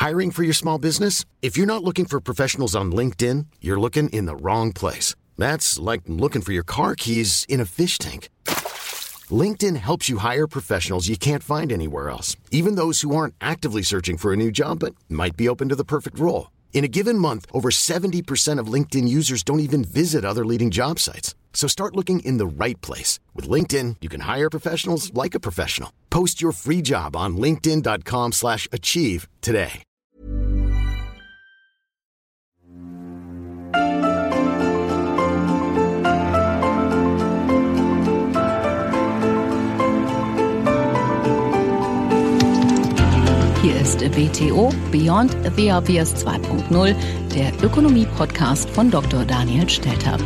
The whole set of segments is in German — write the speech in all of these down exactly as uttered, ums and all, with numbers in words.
Hiring for your small business? If you're not looking for professionals on LinkedIn, you're looking in the wrong place. That's like looking for your car keys in a fish tank. LinkedIn helps you hire professionals you can't find anywhere else, even those who aren't actively searching for a new job but might be open to the perfect role. In a given month, over seventy percent of LinkedIn users don't even visit other leading job sites. So start looking in the right place. With LinkedIn, you can hire professionals like a professional. Post your free job on linkedin dot com slash achieve today. Hier ist B T O Beyond the Obvious zwei Punkt null, der Ökonomie-Podcast von Doktor Daniel Stelter.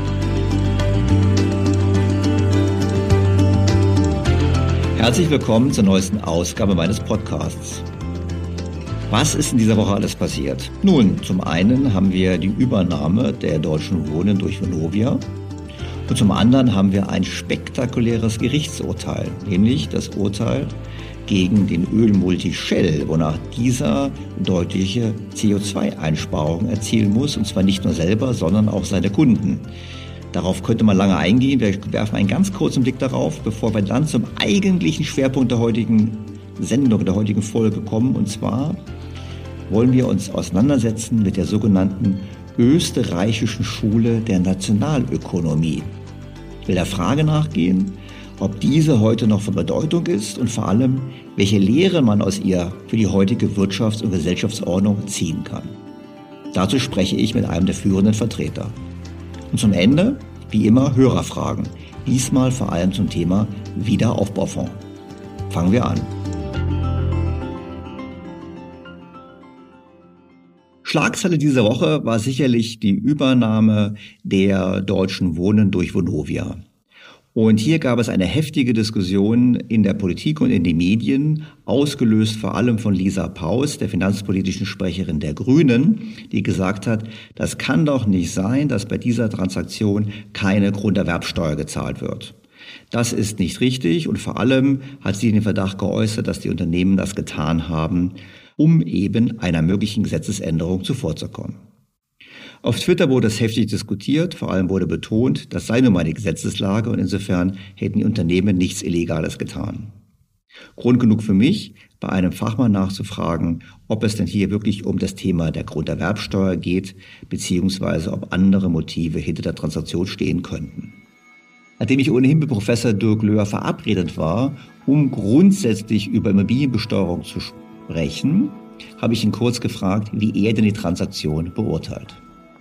Herzlich willkommen zur neuesten Ausgabe meines Podcasts. Was ist in dieser Woche alles passiert? Nun, zum einen haben wir die Übernahme der Deutschen Wohnen durch Vonovia und zum anderen haben wir ein spektakuläres Gerichtsurteil, nämlich das Urteil gegen den Ölmulti Shell, wonach dieser deutliche C O zwei Einsparungen erzielen muss, und zwar nicht nur selber, sondern auch seine Kunden. Darauf könnte man lange eingehen. Wir werfen einen ganz kurzen Blick darauf, bevor wir dann zum eigentlichen Schwerpunkt der heutigen Sendung, der heutigen Folge kommen. Und zwar wollen wir uns auseinandersetzen mit der sogenannten österreichischen Schule der Nationalökonomie. Ich will der Frage nachgehen, ob diese heute noch von Bedeutung ist und vor allem, welche Lehren man aus ihr für die heutige Wirtschafts- und Gesellschaftsordnung ziehen kann. Dazu spreche ich mit einem der führenden Vertreter. Und zum Ende, wie immer, Hörerfragen. Diesmal vor allem zum Thema Wiederaufbaufonds. Fangen wir an. Schlagzeile dieser Woche war sicherlich die Übernahme der Deutschen Wohnen durch Vonovia. Und hier gab es eine heftige Diskussion in der Politik und in den Medien, ausgelöst vor allem von Lisa Paus, der finanzpolitischen Sprecherin der Grünen, die gesagt hat, das kann doch nicht sein, dass bei dieser Transaktion keine Grunderwerbsteuer gezahlt wird. Das ist nicht richtig, und vor allem hat sie den Verdacht geäußert, dass die Unternehmen das getan haben, um eben einer möglichen Gesetzesänderung zuvorzukommen. Auf Twitter wurde es heftig diskutiert, vor allem wurde betont, das sei nun mal die Gesetzeslage und insofern hätten die Unternehmen nichts Illegales getan. Grund genug für mich, bei einem Fachmann nachzufragen, ob es denn hier wirklich um das Thema der Grunderwerbsteuer geht, beziehungsweise ob andere Motive hinter der Transaktion stehen könnten. Nachdem ich ohnehin mit Professor Dirk Löhr verabredet war, um grundsätzlich über Immobilienbesteuerung zu sprechen, habe ich ihn kurz gefragt, wie er denn die Transaktion beurteilt.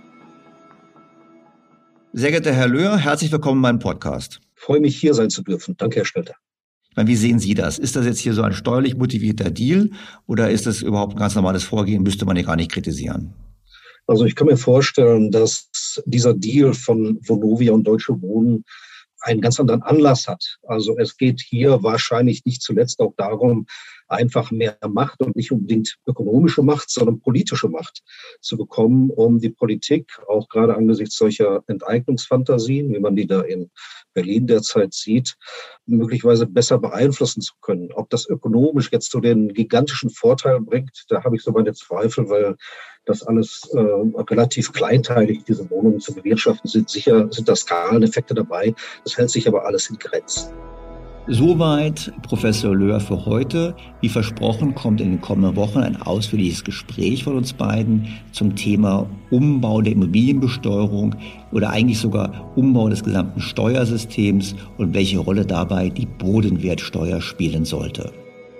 Sehr geehrter Herr Löhr, herzlich willkommen in meinem Podcast. Ich freue mich, hier sein zu dürfen. Danke, Herr Stelter. Ich meine, wie sehen Sie das? Ist das jetzt hier so ein steuerlich motivierter Deal oder ist das überhaupt ein ganz normales Vorgehen, müsste man hier gar nicht kritisieren? Also ich kann mir vorstellen, dass dieser Deal von Vonovia und Deutsche Wohnen einen ganz anderen Anlass hat. Also es geht hier wahrscheinlich nicht zuletzt auch darum, einfach mehr Macht und nicht unbedingt ökonomische Macht, sondern politische Macht zu bekommen, um die Politik, auch gerade angesichts solcher Enteignungsfantasien, wie man die da in Berlin derzeit sieht, möglicherweise besser beeinflussen zu können. Ob das ökonomisch jetzt so den gigantischen Vorteil bringt, da habe ich so meine Zweifel, weil das alles äh, relativ kleinteilig, diese Wohnungen zu bewirtschaften sind. Sicher sind da Skaleneffekte dabei, das hält sich aber alles in Grenzen. Soweit Professor Löhr für heute. Wie versprochen kommt in den kommenden Wochen ein ausführliches Gespräch von uns beiden zum Thema Umbau der Immobilienbesteuerung oder eigentlich sogar Umbau des gesamten Steuersystems und welche Rolle dabei die Bodenwertsteuer spielen sollte.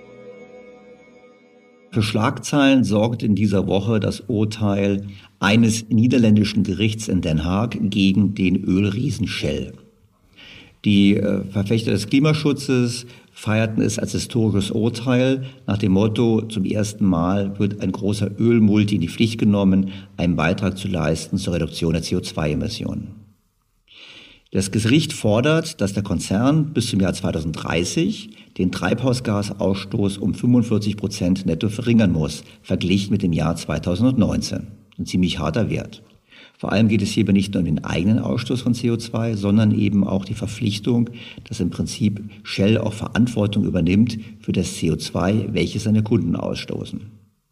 Für Schlagzeilen sorgt in dieser Woche das Urteil eines niederländischen Gerichts in Den Haag gegen den Ölriesen Shell. Die äh, Verfechter des Klimaschutzes feierten es als historisches Urteil nach dem Motto, zum ersten Mal wird ein großer Ölmulti in die Pflicht genommen, einen Beitrag zu leisten zur Reduktion der C O zwei Emissionen. Das Gericht fordert, dass der Konzern bis zum Jahr zweitausenddreißig den Treibhausgasausstoß um fünfundvierzig Prozent netto verringern muss, verglichen mit dem Jahr zweitausendneunzehn. Ein ziemlich harter Wert. Vor allem geht es hierbei nicht nur um den eigenen Ausstoß von C O zwei, sondern eben auch die Verpflichtung, dass im Prinzip Shell auch Verantwortung übernimmt für das C O zwei, welches seine Kunden ausstoßen.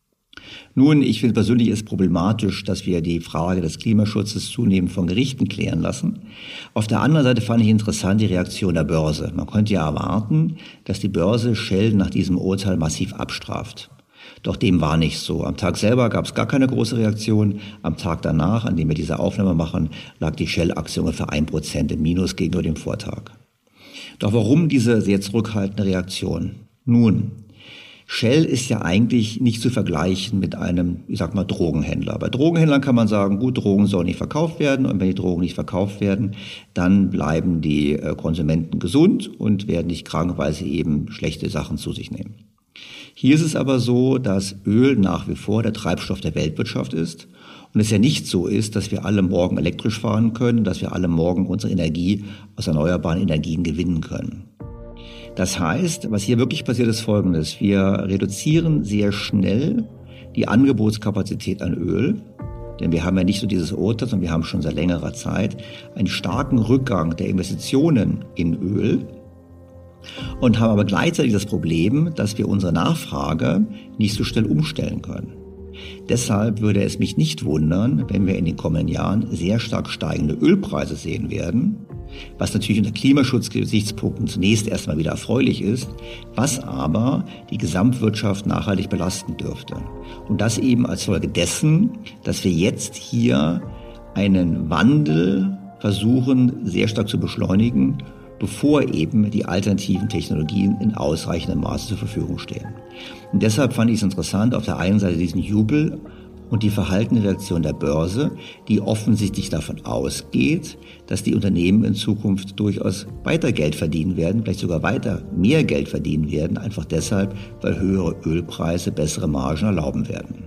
Nun, ich finde persönlich es problematisch, dass wir die Frage des Klimaschutzes zunehmend von Gerichten klären lassen. Auf der anderen Seite fand ich interessant die Reaktion der Börse. Man könnte ja erwarten, dass die Börse Shell nach diesem Urteil massiv abstraft. Doch dem war nicht so. Am Tag selber gab es gar keine große Reaktion. Am Tag danach, an dem wir diese Aufnahme machen, lag die Shell-Aktie ungefähr ein Prozent im Minus gegenüber dem Vortag. Doch warum diese sehr zurückhaltende Reaktion? Nun, Shell ist ja eigentlich nicht zu vergleichen mit einem, ich sag mal, Drogenhändler. Bei Drogenhändlern kann man sagen, gut, Drogen sollen nicht verkauft werden und wenn die Drogen nicht verkauft werden, dann bleiben die Konsumenten gesund und werden nicht krank, weil sie eben schlechte Sachen zu sich nehmen. Hier ist es aber so, dass Öl nach wie vor der Treibstoff der Weltwirtschaft ist und es ja nicht so ist, dass wir alle morgen elektrisch fahren können, dass wir alle morgen unsere Energie aus erneuerbaren Energien gewinnen können. Das heißt, was hier wirklich passiert, ist Folgendes. Wir reduzieren sehr schnell die Angebotskapazität an Öl, denn wir haben ja nicht nur dieses Urteil, sondern wir haben schon seit längerer Zeit einen starken Rückgang der Investitionen in Öl und haben aber gleichzeitig das Problem, dass wir unsere Nachfrage nicht so schnell umstellen können. Deshalb würde es mich nicht wundern, wenn wir in den kommenden Jahren sehr stark steigende Ölpreise sehen werden, was natürlich unter Klimaschutzgesichtspunkten zunächst erstmal wieder erfreulich ist, was aber die Gesamtwirtschaft nachhaltig belasten dürfte. Und das eben als Folge dessen, dass wir jetzt hier einen Wandel versuchen, sehr stark zu beschleunigen, bevor eben die alternativen Technologien in ausreichendem Maße zur Verfügung stehen. Und deshalb fand ich es interessant, auf der einen Seite diesen Jubel und die verhaltene Reaktion der Börse, die offensichtlich davon ausgeht, dass die Unternehmen in Zukunft durchaus weiter Geld verdienen werden, vielleicht sogar weiter mehr Geld verdienen werden, einfach deshalb, weil höhere Ölpreise bessere Margen erlauben werden.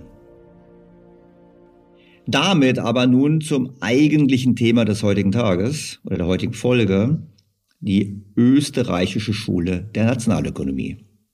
Damit aber nun zum eigentlichen Thema des heutigen Tages oder der heutigen Folge, die österreichische Schule der Nationalökonomie.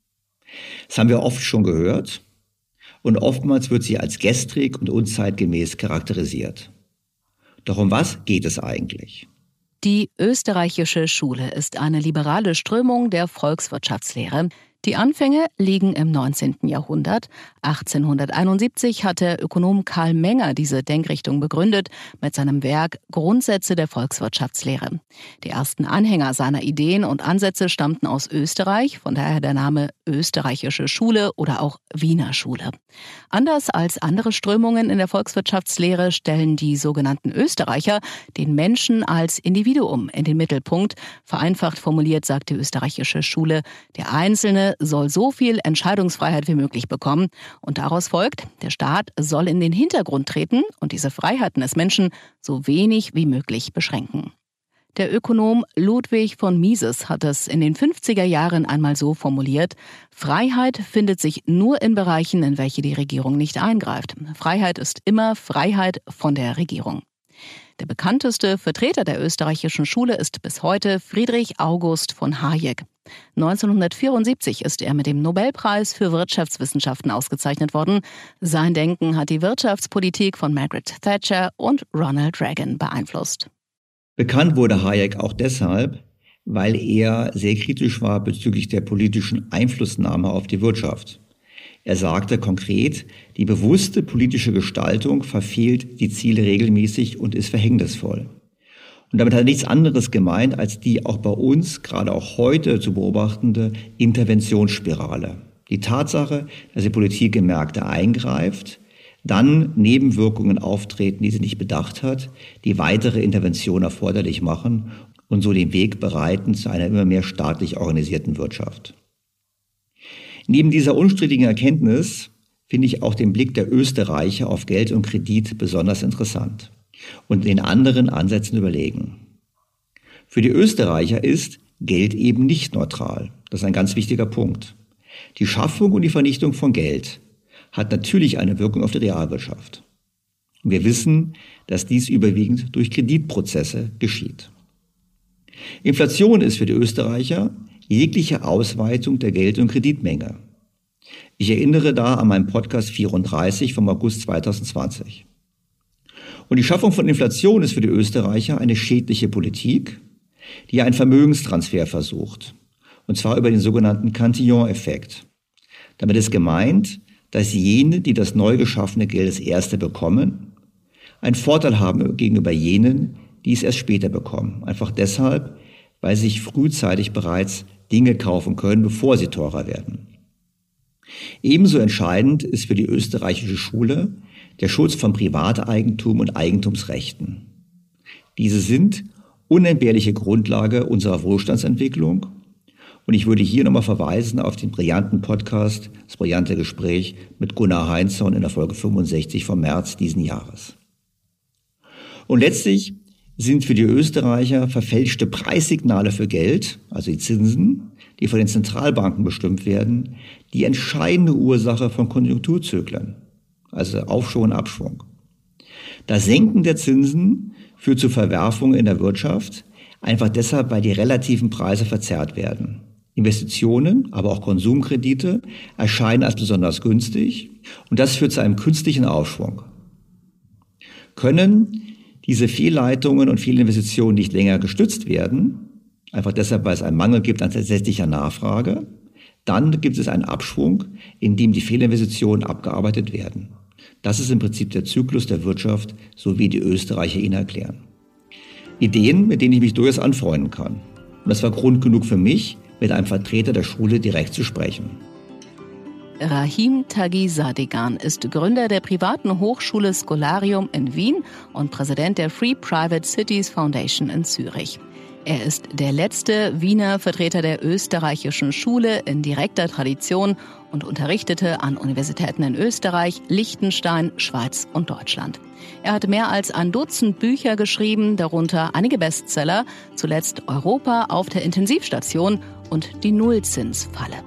Das haben wir oft schon gehört und oftmals wird sie als gestrig und unzeitgemäß charakterisiert. Doch um was geht es eigentlich? Die österreichische Schule ist eine liberale Strömung der Volkswirtschaftslehre. Die Anfänge liegen im neunzehnten Jahrhundert. achtzehnhunderteinundsiebzig hat der Ökonom Karl Menger diese Denkrichtung begründet mit seinem Werk Grundsätze der Volkswirtschaftslehre. Die ersten Anhänger seiner Ideen und Ansätze stammten aus Österreich, von daher der Name österreichische Schule oder auch Wiener Schule. Anders als andere Strömungen in der Volkswirtschaftslehre stellen die sogenannten Österreicher den Menschen als Individuum in den Mittelpunkt. Vereinfacht formuliert sagt die österreichische Schule, der Einzelne soll so viel Entscheidungsfreiheit wie möglich bekommen. Und daraus folgt, der Staat soll in den Hintergrund treten und diese Freiheiten des Menschen so wenig wie möglich beschränken. Der Ökonom Ludwig von Mises hat es in den fünfziger Jahren einmal so formuliert: Freiheit findet sich nur in Bereichen, in welche die Regierung nicht eingreift. Freiheit ist immer Freiheit von der Regierung. Der bekannteste Vertreter der österreichischen Schule ist bis heute Friedrich August von Hayek. neunzehnhundertvierundsiebzig ist er mit dem Nobelpreis für Wirtschaftswissenschaften ausgezeichnet worden. Sein Denken hat die Wirtschaftspolitik von Margaret Thatcher und Ronald Reagan beeinflusst. Bekannt wurde Hayek auch deshalb, weil er sehr kritisch war bezüglich der politischen Einflussnahme auf die Wirtschaft. Er sagte konkret, die bewusste politische Gestaltung verfehlt die Ziele regelmäßig und ist verhängnisvoll. Und damit hat er nichts anderes gemeint als die auch bei uns, gerade auch heute zu beobachtende Interventionsspirale. Die Tatsache, dass die Politik in Märkte eingreift, dann Nebenwirkungen auftreten, die sie nicht bedacht hat, die weitere Intervention erforderlich machen und so den Weg bereiten zu einer immer mehr staatlich organisierten Wirtschaft. Neben dieser unstrittigen Erkenntnis finde ich auch den Blick der Österreicher auf Geld und Kredit besonders interessant und den anderen Ansätzen überlegen. Für die Österreicher ist Geld eben nicht neutral. Das ist ein ganz wichtiger Punkt. Die Schaffung und die Vernichtung von Geld hat natürlich eine Wirkung auf die Realwirtschaft. Und wir wissen, dass dies überwiegend durch Kreditprozesse geschieht. Inflation ist für die Österreicher jegliche Ausweitung der Geld- und Kreditmenge. Ich erinnere da an meinen Podcast vierunddreißig vom August zweitausendzwanzig. Und die Schaffung von Inflation ist für die Österreicher eine schädliche Politik, die einen Vermögenstransfer versucht. Und zwar über den sogenannten Cantillon-Effekt. Damit ist gemeint, dass jene, die das neu geschaffene Geld als Erste bekommen, einen Vorteil haben gegenüber jenen, die es erst später bekommen. Einfach deshalb, weil sie sich frühzeitig bereits Dinge kaufen können, bevor sie teurer werden. Ebenso entscheidend ist für die österreichische Schule der Schutz von Privateigentum und Eigentumsrechten. Diese sind unentbehrliche Grundlage unserer Wohlstandsentwicklung. Und ich würde hier nochmal verweisen auf den brillanten Podcast, das brillante Gespräch mit Gunnar Heinzhorn in der Folge fünfundsechzig vom März diesen Jahres. Und letztlich sind für die Österreicher verfälschte Preissignale für Geld, also die Zinsen, die von den Zentralbanken bestimmt werden, die entscheidende Ursache von Konjunkturzyklen, also Aufschwung und Abschwung. Das Senken der Zinsen führt zu Verwerfungen in der Wirtschaft, einfach deshalb, weil die relativen Preise verzerrt werden. Investitionen, aber auch Konsumkredite erscheinen als besonders günstig und das führt zu einem künstlichen Aufschwung. Können diese Fehlleitungen und Fehlinvestitionen nicht länger gestützt werden, einfach deshalb, weil es einen Mangel gibt an tatsächlicher Nachfrage, dann gibt es einen Abschwung, in dem die Fehlinvestitionen abgearbeitet werden. Das ist im Prinzip der Zyklus der Wirtschaft, so wie die Österreicher ihn erklären. Ideen, mit denen ich mich durchaus anfreunden kann. Und das war Grund genug für mich, mit einem Vertreter der Schule direkt zu sprechen. Rahim Taghi-Sadegan ist Gründer der privaten Hochschule Scholarium in Wien und Präsident der Free Private Cities Foundation in Zürich. Er ist der letzte Wiener Vertreter der österreichischen Schule in direkter Tradition und unterrichtete an Universitäten in Österreich, Liechtenstein, Schweiz und Deutschland. Er hat mehr als ein Dutzend Bücher geschrieben, darunter einige Bestseller, zuletzt Europa auf der Intensivstation und die Nullzinsfalle.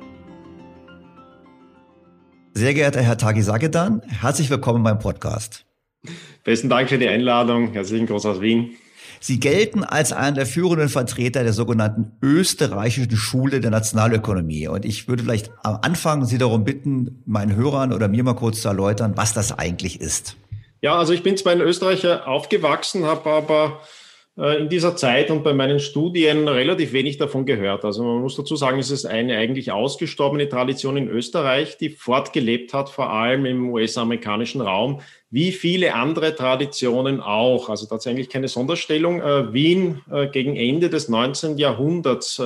Sehr geehrter Herr Taghi-Sadegan, herzlich willkommen beim Podcast. Besten Dank für die Einladung. Herzlichen Gruß aus Wien. Sie gelten als einer der führenden Vertreter der sogenannten österreichischen Schule der Nationalökonomie. Und ich würde vielleicht am Anfang Sie darum bitten, meinen Hörern oder mir mal kurz zu erläutern, was das eigentlich ist. Ja, also ich bin zwar in Österreich aufgewachsen, habe aber in dieser Zeit und bei meinen Studien relativ wenig davon gehört. Also man muss dazu sagen, es ist eine eigentlich ausgestorbene Tradition in Österreich, die fortgelebt hat, vor allem im U S-amerikanischen Raum, wie viele andere Traditionen auch. Also tatsächlich keine Sonderstellung. Wien gegen Ende des neunzehnten Jahrhunderts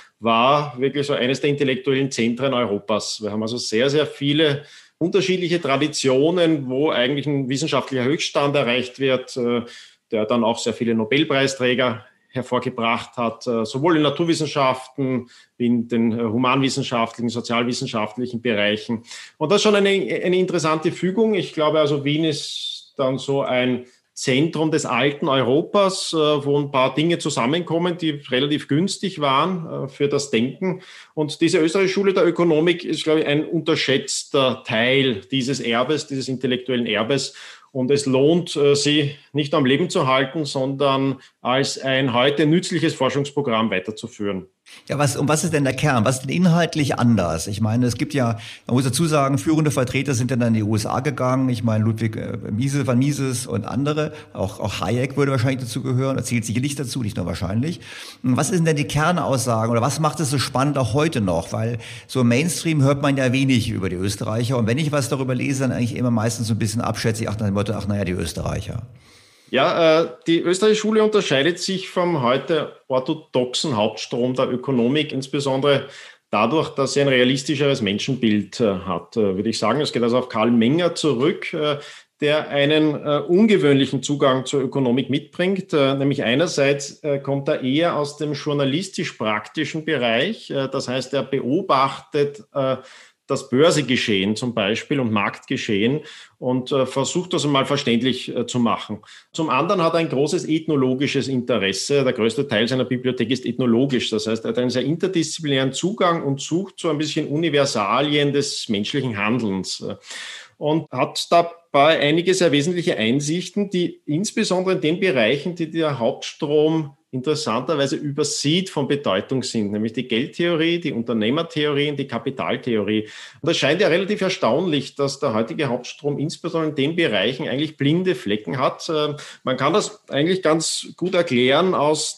war wirklich so eines der intellektuellen Zentren Europas. Wir haben also sehr, sehr viele unterschiedliche Traditionen, wo eigentlich ein wissenschaftlicher Höchststand erreicht wird, der dann auch sehr viele Nobelpreisträger hervorgebracht hat, sowohl in Naturwissenschaften wie in den humanwissenschaftlichen, sozialwissenschaftlichen Bereichen. Und das ist schon eine, eine interessante Fügung. Ich glaube also, Wien ist dann so ein Zentrum des alten Europas, wo ein paar Dinge zusammenkommen, die relativ günstig waren für das Denken. Und diese österreichische Schule der Ökonomik ist, glaube ich, ein unterschätzter Teil dieses Erbes, dieses intellektuellen Erbes. Und es lohnt, sie nicht nur am Leben zu halten, sondern als ein heute nützliches Forschungsprogramm weiterzuführen. Ja, was, und was ist denn der Kern? Was ist denn inhaltlich anders? Ich meine, es gibt ja, man muss dazu sagen, führende Vertreter sind dann in die U S A gegangen. Ich meine, Ludwig äh, Mises, van Mises und andere. Auch, auch Hayek würde wahrscheinlich dazu gehören. Er zählt sicherlich dazu, nicht nur wahrscheinlich. Was ist denn die Kernaussagen oder was macht es so spannend auch heute noch? Weil so im Mainstream hört man ja wenig über die Österreicher. Und wenn ich was darüber lese, dann eigentlich immer meistens so ein bisschen abschätzig, ach, nach dem Motto, ach, naja, die Österreicher. Ja, äh, die österreichische Schule unterscheidet sich vom heute orthodoxen Hauptstrom der Ökonomik, insbesondere dadurch, dass sie ein realistischeres Menschenbild äh, hat, äh, würde ich sagen. Es geht also auf Karl Menger zurück, äh, der einen äh, ungewöhnlichen Zugang zur Ökonomik mitbringt. Äh, nämlich einerseits äh, kommt er eher aus dem journalistisch-praktischen Bereich. Äh, das heißt, er beobachtet äh, das Börsegeschehen zum Beispiel und Marktgeschehen und äh, versucht das mal verständlich äh, zu machen. Zum anderen hat er ein großes ethnologisches Interesse. Der größte Teil seiner Bibliothek ist ethnologisch. Das heißt, er hat einen sehr interdisziplinären Zugang und sucht so ein bisschen Universalien des menschlichen Handelns äh, und hat dabei einige sehr wesentliche Einsichten, die insbesondere in den Bereichen, die der Hauptstrom interessanterweise übersieht, von Bedeutung sind, nämlich die Geldtheorie, die Unternehmertheorie und die Kapitaltheorie. Und es scheint ja relativ erstaunlich, dass der heutige Hauptstrom insbesondere in den Bereichen eigentlich blinde Flecken hat. Man kann das eigentlich ganz gut erklären aus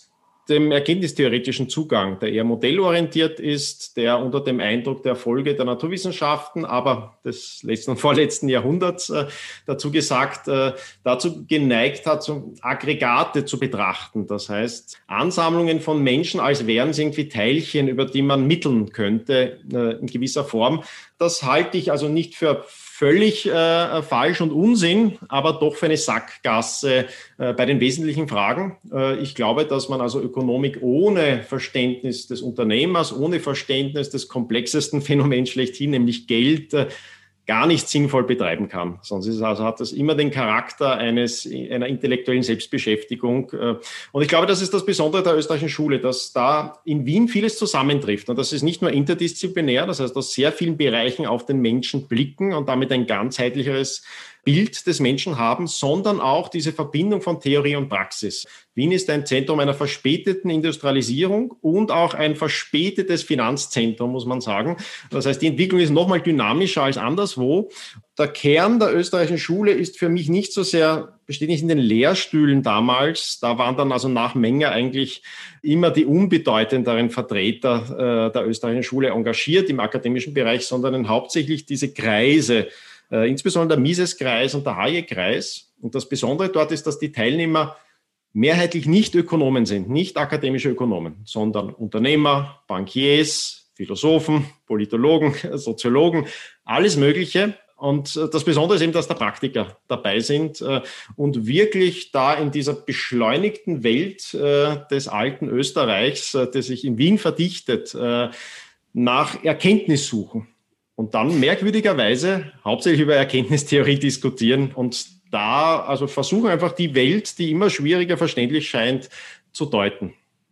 dem erkenntnistheoretischen Zugang, der eher modellorientiert ist, der unter dem Eindruck der Erfolge der Naturwissenschaften, aber des letzten und vorletzten Jahrhunderts äh, dazu gesagt, äh, dazu geneigt hat, so Aggregate zu betrachten. Das heißt, Ansammlungen von Menschen, als wären sie irgendwie Teilchen, über die man mitteln könnte, äh, in gewisser Form. Das halte ich also nicht für völlig äh, falsch und Unsinn, aber doch für eine Sackgasse äh, bei den wesentlichen Fragen. Äh, ich glaube, dass man also Ökonomik ohne Verständnis des Unternehmers, ohne Verständnis des komplexesten Phänomens schlechthin, nämlich Geld, äh, gar nicht sinnvoll betreiben kann. Sonst ist es also, hat das immer den Charakter eines, einer intellektuellen Selbstbeschäftigung. Und ich glaube, das ist das Besondere der österreichischen Schule, dass da in Wien vieles zusammentrifft. Und das ist nicht nur interdisziplinär, das heißt, aus sehr vielen Bereichen auf den Menschen blicken und damit ein ganzheitlicheres Bild des Menschen haben, sondern auch diese Verbindung von Theorie und Praxis. Wien ist ein Zentrum einer verspäteten Industrialisierung und auch ein verspätetes Finanzzentrum, muss man sagen. Das heißt, die Entwicklung ist noch mal dynamischer als anderswo. Der Kern der österreichischen Schule ist für mich nicht so sehr, besteht nicht in den Lehrstühlen damals. Da waren dann also nach Menger eigentlich immer die unbedeutenderen Vertreter äh, der österreichischen Schule engagiert im akademischen Bereich, sondern hauptsächlich diese Kreise, Äh, insbesondere der Mises-Kreis und der Hayek-Kreis. Und das Besondere dort ist, dass die Teilnehmer mehrheitlich nicht Ökonomen sind, nicht akademische Ökonomen, sondern Unternehmer, Bankiers, Philosophen, Politologen, Soziologen, alles Mögliche. Und äh, das Besondere ist eben, dass da Praktiker dabei sind äh, und wirklich da in dieser beschleunigten Welt äh, des alten Österreichs, äh, das sich in Wien verdichtet, äh, nach Erkenntnis suchen. Und dann merkwürdigerweise hauptsächlich über Erkenntnistheorie diskutieren und da also versuchen einfach die Welt, die immer schwieriger verständlich scheint, zu deuten.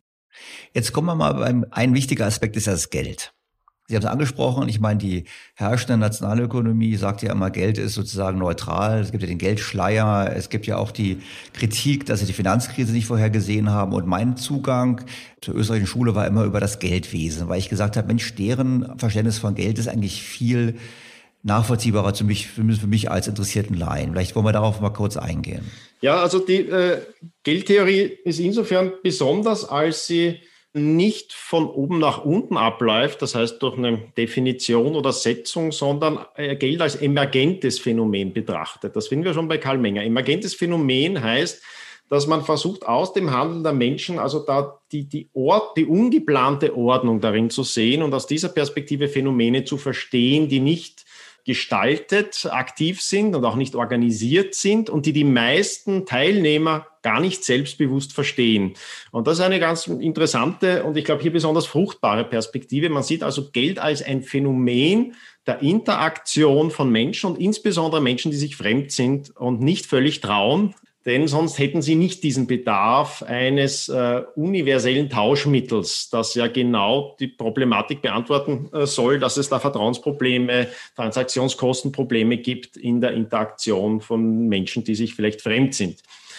Jetzt kommen wir mal beim, ein wichtiger Aspekt ist das Geld. Sie haben es angesprochen, ich meine, die herrschende Nationalökonomie sagt ja immer, Geld ist sozusagen neutral. Es gibt ja den Geldschleier, es gibt ja auch die Kritik, dass sie die Finanzkrise nicht vorhergesehen haben. Und mein Zugang zur österreichischen Schule war immer über das Geldwesen, weil ich gesagt habe, Mensch, deren Verständnis von Geld ist eigentlich viel nachvollziehbarer für mich, für mich als interessierten Laien. Vielleicht wollen wir darauf mal kurz eingehen. Ja, also die äh, Geldtheorie ist insofern besonders, als sie nicht von oben nach unten abläuft, das heißt durch eine Definition oder Setzung, sondern Geld als emergentes Phänomen betrachtet. Das finden wir schon bei Karl Menger. Emergentes Phänomen heißt, dass man versucht, aus dem Handeln der Menschen, also da die, die, Ort, die ungeplante Ordnung darin zu sehen und aus dieser Perspektive Phänomene zu verstehen, die nicht gestaltet, aktiv sind und auch nicht organisiert sind und die die meisten Teilnehmer gar nicht selbstbewusst verstehen. Und das ist eine ganz interessante und ich glaube hier besonders fruchtbare Perspektive. Man sieht also Geld als ein Phänomen der Interaktion von Menschen und insbesondere Menschen, die sich fremd sind und nicht völlig trauen, denn sonst hätten sie nicht diesen Bedarf eines äh, universellen Tauschmittels, das ja genau die Problematik beantworten äh, soll, dass es da Vertrauensprobleme, Transaktionskostenprobleme gibt in der Interaktion von Menschen, die sich vielleicht fremd sind.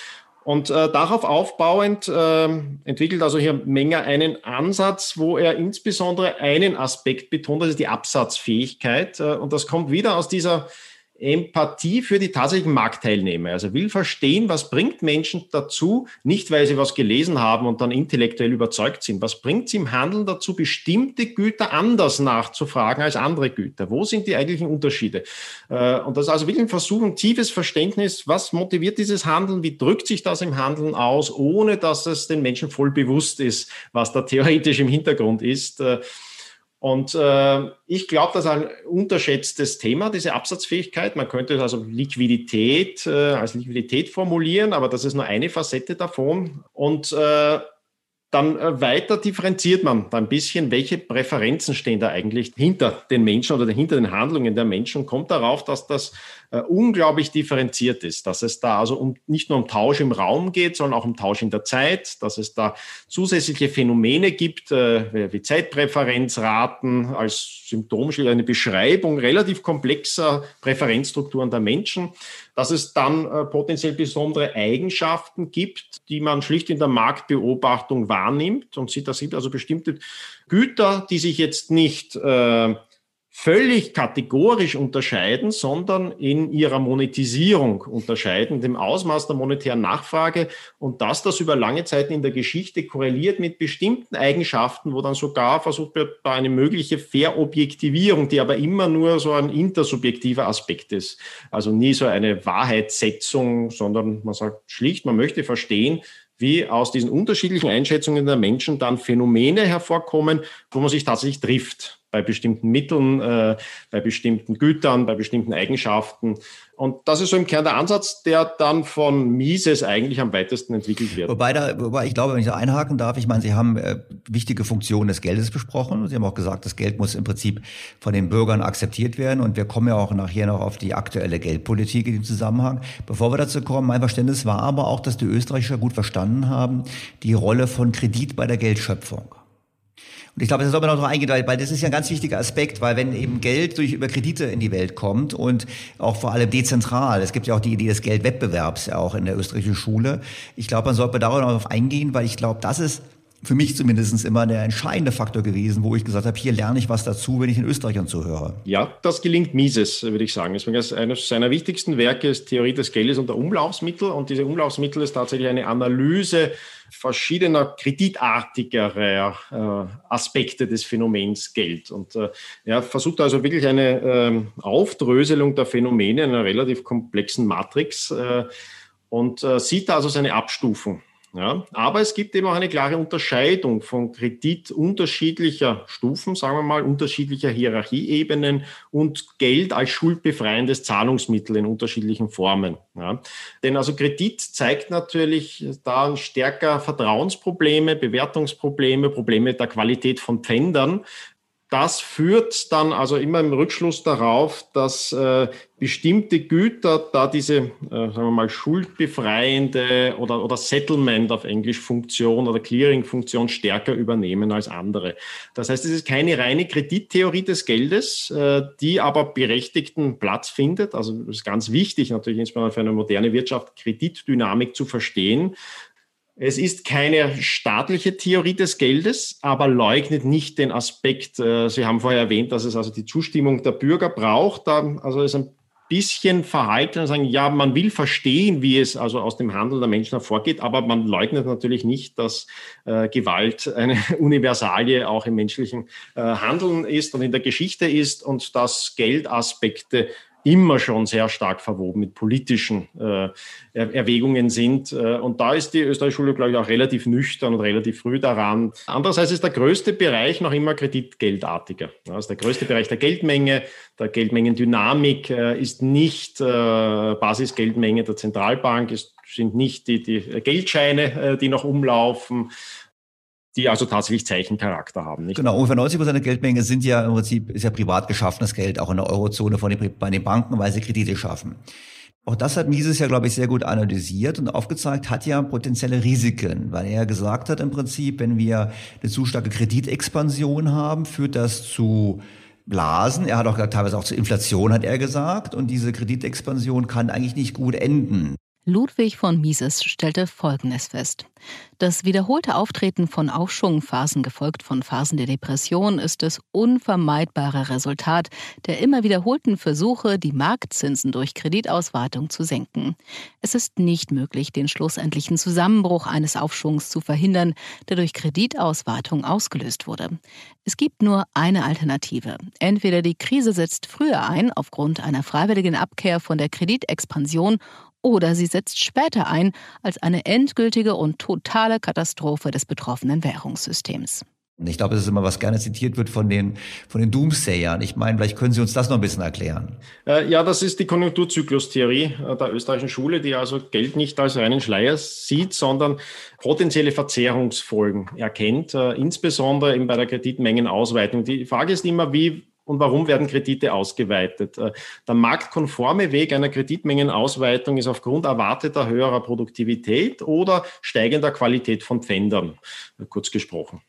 Und äh, darauf aufbauend äh, entwickelt also hier Menger einen Ansatz, wo er insbesondere einen Aspekt betont, das ist die Absatzfähigkeit. Äh, und das kommt wieder aus dieser Empathie für die tatsächlichen Marktteilnehmer. Also will verstehen, was bringt Menschen dazu, nicht weil sie was gelesen haben und dann intellektuell überzeugt sind. Was bringt sie im Handeln dazu, bestimmte Güter anders nachzufragen als andere Güter? Wo sind die eigentlichen Unterschiede? Und das ist also wirklich ein Versuch, ein tiefes Verständnis, was motiviert dieses Handeln, wie drückt sich das im Handeln aus, ohne dass es den Menschen voll bewusst ist, was da theoretisch im Hintergrund ist. Und äh, ich glaube, das ist ein unterschätztes Thema, diese Absatzfähigkeit. Man könnte also Liquidität äh, als Liquidität formulieren, aber das ist nur eine Facette davon. Und äh, dann äh, weiter differenziert man da ein bisschen, welche Präferenzen stehen da eigentlich hinter den Menschen oder hinter den Handlungen der Menschen und kommt darauf, dass das äh, unglaublich differenziert ist, dass es da also um, nicht nur um Tausch im Raum geht, sondern auch um Tausch in der Zeit, dass es da zusätzliche Phänomene gibt, äh, wie Zeitpräferenzraten als Symptom, eine Beschreibung relativ komplexer Präferenzstrukturen der Menschen, dass es dann äh, potenziell besondere Eigenschaften gibt, die man schlicht in der Marktbeobachtung wahrnimmt und sieht, das sind also bestimmte Güter, die sich jetzt nicht äh, völlig kategorisch unterscheiden, sondern in ihrer Monetisierung unterscheiden, dem Ausmaß der monetären Nachfrage und dass das über lange Zeit in der Geschichte korreliert mit bestimmten Eigenschaften, wo dann sogar versucht wird, da eine mögliche Verobjektivierung, die aber immer nur so ein intersubjektiver Aspekt ist. Also nie so eine Wahrheitssetzung, sondern man sagt schlicht, man möchte verstehen, wie aus diesen unterschiedlichen Einschätzungen der Menschen dann Phänomene hervorkommen, wo man sich tatsächlich trifft. Bei bestimmten Mitteln, äh, bei bestimmten Gütern, bei bestimmten Eigenschaften. Und das ist so im Kern der Ansatz, der dann von Mises eigentlich am weitesten entwickelt wird. Wobei, da, wobei ich glaube, wenn ich da einhaken darf, ich meine, Sie haben äh, wichtige Funktionen des Geldes besprochen. Sie haben auch gesagt, das Geld muss im Prinzip von den Bürgern akzeptiert werden. Und wir kommen ja auch nachher noch auf die aktuelle Geldpolitik in dem Zusammenhang. Bevor wir dazu kommen, mein Verständnis war aber auch, dass die Österreicher gut verstanden haben, die Rolle von Kredit bei der Geldschöpfung. Und ich glaube, das soll man noch drauf eingehen, weil, weil das ist ja ein ganz wichtiger Aspekt, weil wenn eben Geld durch über Kredite in die Welt kommt und auch vor allem dezentral, es gibt ja auch die Idee des Geldwettbewerbs ja auch in der österreichischen Schule. Ich glaube, man sollte darauf eingehen, weil ich glaube, das ist für mich zumindest immer der entscheidende Faktor gewesen, wo ich gesagt habe, hier lerne ich was dazu, wenn ich den Österreichern zuhöre. Ja, das gelingt Mises, würde ich sagen. Deswegen ist eines seiner wichtigsten Werke ist Theorie des Geldes und der Umlaufsmittel. Und diese Umlaufsmittel ist tatsächlich eine Analyse verschiedener kreditartigerer äh, Aspekte des Phänomens Geld. Und äh, er versucht also wirklich eine äh, Aufdröselung der Phänomene in einer relativ komplexen Matrix äh, und äh, sieht da also seine Abstufung. Ja, aber es gibt eben auch eine klare Unterscheidung von Kredit unterschiedlicher Stufen, sagen wir mal, unterschiedlicher Hierarchieebenen und Geld als schuldbefreiendes Zahlungsmittel in unterschiedlichen Formen. Ja, denn also Kredit zeigt natürlich da stärker Vertrauensprobleme, Bewertungsprobleme, Probleme der Qualität von Pfändern. Das führt dann also immer im Rückschluss darauf, dass äh, bestimmte Güter da diese, äh, sagen wir mal, schuldbefreiende oder, oder Settlement auf Englisch Funktion oder Clearing-Funktion stärker übernehmen als andere. Das heißt, es ist keine reine Kredittheorie des Geldes, äh, die aber berechtigten Platz findet. Also es ist ganz wichtig, natürlich insbesondere für eine moderne Wirtschaft, Kreditdynamik zu verstehen. Es ist keine staatliche Theorie des Geldes, aber leugnet nicht den Aspekt, Sie haben vorher erwähnt, dass es also die Zustimmung der Bürger braucht. Also ist ein bisschen verhalten und sagen, ja, man will verstehen, wie es also aus dem Handeln der Menschen hervorgeht, aber man leugnet natürlich nicht, dass äh, Gewalt eine Universalie auch im menschlichen äh, Handeln ist und in der Geschichte ist und dass Geldaspekte immer schon sehr stark verwoben mit politischen äh, Erwägungen sind. Und da ist die österreichische Schule, glaube ich, auch relativ nüchtern und relativ früh daran. Andererseits ist der größte Bereich noch immer kreditgeldartiger. Also der größte Bereich der Geldmenge, der Geldmengendynamik äh, ist nicht äh, Basisgeldmenge der Zentralbank, es sind nicht die, die Geldscheine, äh, die noch umlaufen, die also tatsächlich Zeichencharakter haben. Nicht? Genau, ungefähr neunzig Prozent der Geldmenge sind ja im Prinzip ist ja privat geschaffenes Geld, auch in der Eurozone von den, bei den Banken, weil sie Kredite schaffen. Auch das hat Mises ja, glaube ich, sehr gut analysiert und aufgezeigt, hat ja potenzielle Risiken, weil er gesagt hat im Prinzip, wenn wir eine zu starke Kreditexpansion haben, führt das zu Blasen. Er hat auch teilweise auch zur Inflation, hat er gesagt, und diese Kreditexpansion kann eigentlich nicht gut enden. Ludwig von Mises stellte Folgendes fest. Das wiederholte Auftreten von Aufschwungphasen, gefolgt von Phasen der Depression, ist das unvermeidbare Resultat der immer wiederholten Versuche, die Marktzinsen durch Kreditausweitung zu senken. Es ist nicht möglich, den schlussendlichen Zusammenbruch eines Aufschwungs zu verhindern, der durch Kreditausweitung ausgelöst wurde. Es gibt nur eine Alternative. Entweder die Krise setzt früher ein, aufgrund einer freiwilligen Abkehr von der Kreditexpansion, oder sie setzt später ein als eine endgültige und totale Katastrophe des betroffenen Währungssystems. Ich glaube, das ist immer, was gerne zitiert wird von den, von den Doomsayern. Ich meine, vielleicht können Sie uns das noch ein bisschen erklären. Äh, ja, das ist die Konjunkturzyklustheorie der österreichischen Schule, die also Geld nicht als reinen Schleier sieht, sondern potenzielle Verzerrungsfolgen erkennt, äh, insbesondere eben bei der Kreditmengenausweitung. Die Frage ist immer, wie und warum werden Kredite ausgeweitet? Der marktkonforme Weg einer Kreditmengenausweitung ist aufgrund erwarteter höherer Produktivität oder steigender Qualität von Pfändern, kurz gesprochen.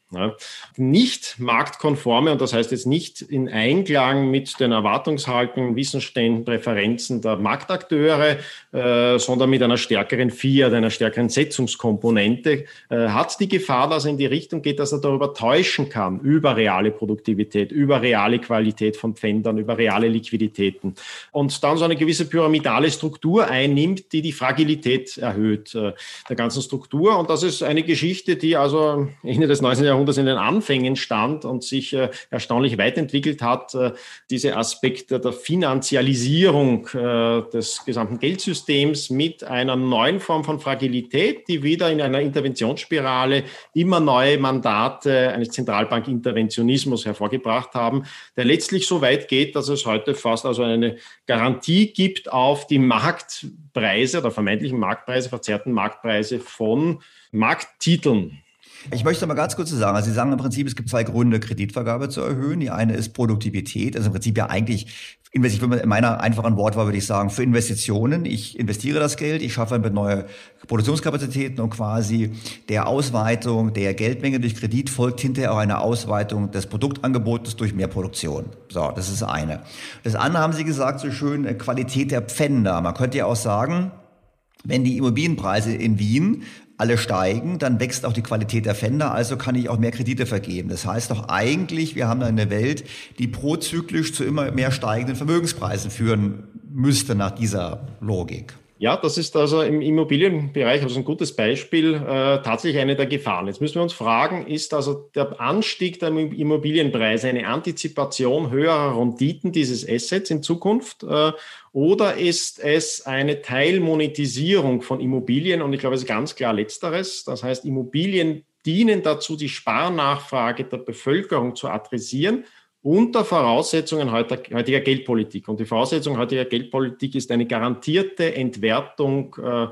Ja. Nicht marktkonforme, und das heißt jetzt nicht in Einklang mit den Erwartungshaltungen, Wissensständen, Präferenzen der Marktakteure, äh, sondern mit einer stärkeren Fiat, einer stärkeren Setzungskomponente, äh, hat die Gefahr, dass er in die Richtung geht, dass er darüber täuschen kann, über reale Produktivität, über reale Qualität von Pfändern, über reale Liquiditäten. Und dann so eine gewisse pyramidale Struktur einnimmt, die die Fragilität erhöht äh, der ganzen Struktur. Und das ist eine Geschichte, die also Ende des neunzehnten Jahrhunderts in den Anfängen stand und sich äh, erstaunlich weiterentwickelt hat. Äh, diese Aspekte der Finanzialisierung äh, des gesamten Geldsystems mit einer neuen Form von Fragilität, die wieder in einer Interventionsspirale immer neue Mandate eines Zentralbankinterventionismus hervorgebracht haben, der letztlich so weit geht, dass es heute fast also eine Garantie gibt auf die Marktpreise oder vermeintlichen Marktpreise, verzerrten Marktpreise von Markttiteln. Ich möchte mal ganz kurz sagen, also Sie sagen im Prinzip, es gibt zwei Gründe, Kreditvergabe zu erhöhen. Die eine ist Produktivität, also im Prinzip ja eigentlich, in meiner einfachen Wortwahl würde ich sagen, für Investitionen. Ich investiere das Geld, ich schaffe mit neue Produktionskapazitäten und quasi der Ausweitung der Geldmenge durch Kredit folgt hinterher auch eine Ausweitung des Produktangebotes durch mehr Produktion. So, das ist das eine. Das andere haben Sie gesagt, so schön, Qualität der Pfänder. Man könnte ja auch sagen, wenn die Immobilienpreise in Wien alle steigen, dann wächst auch die Qualität der Pfänder, also kann ich auch mehr Kredite vergeben. Das heißt doch eigentlich, wir haben eine Welt, die prozyklisch zu immer mehr steigenden Vermögenspreisen führen müsste nach dieser Logik. Ja, das ist also im Immobilienbereich, also ein gutes Beispiel, äh, tatsächlich eine der Gefahren. Jetzt müssen wir uns fragen, ist also der Anstieg der Immobilienpreise eine Antizipation höherer Renditen dieses Assets in Zukunft äh, oder ist es eine Teilmonetisierung von Immobilien? Und ich glaube, es ist ganz klar Letzteres. Das heißt, Immobilien dienen dazu, die Sparnachfrage der Bevölkerung zu adressieren, unter Voraussetzungen heutiger Geldpolitik. Und die Voraussetzung heutiger Geldpolitik ist eine garantierte Entwertung äh,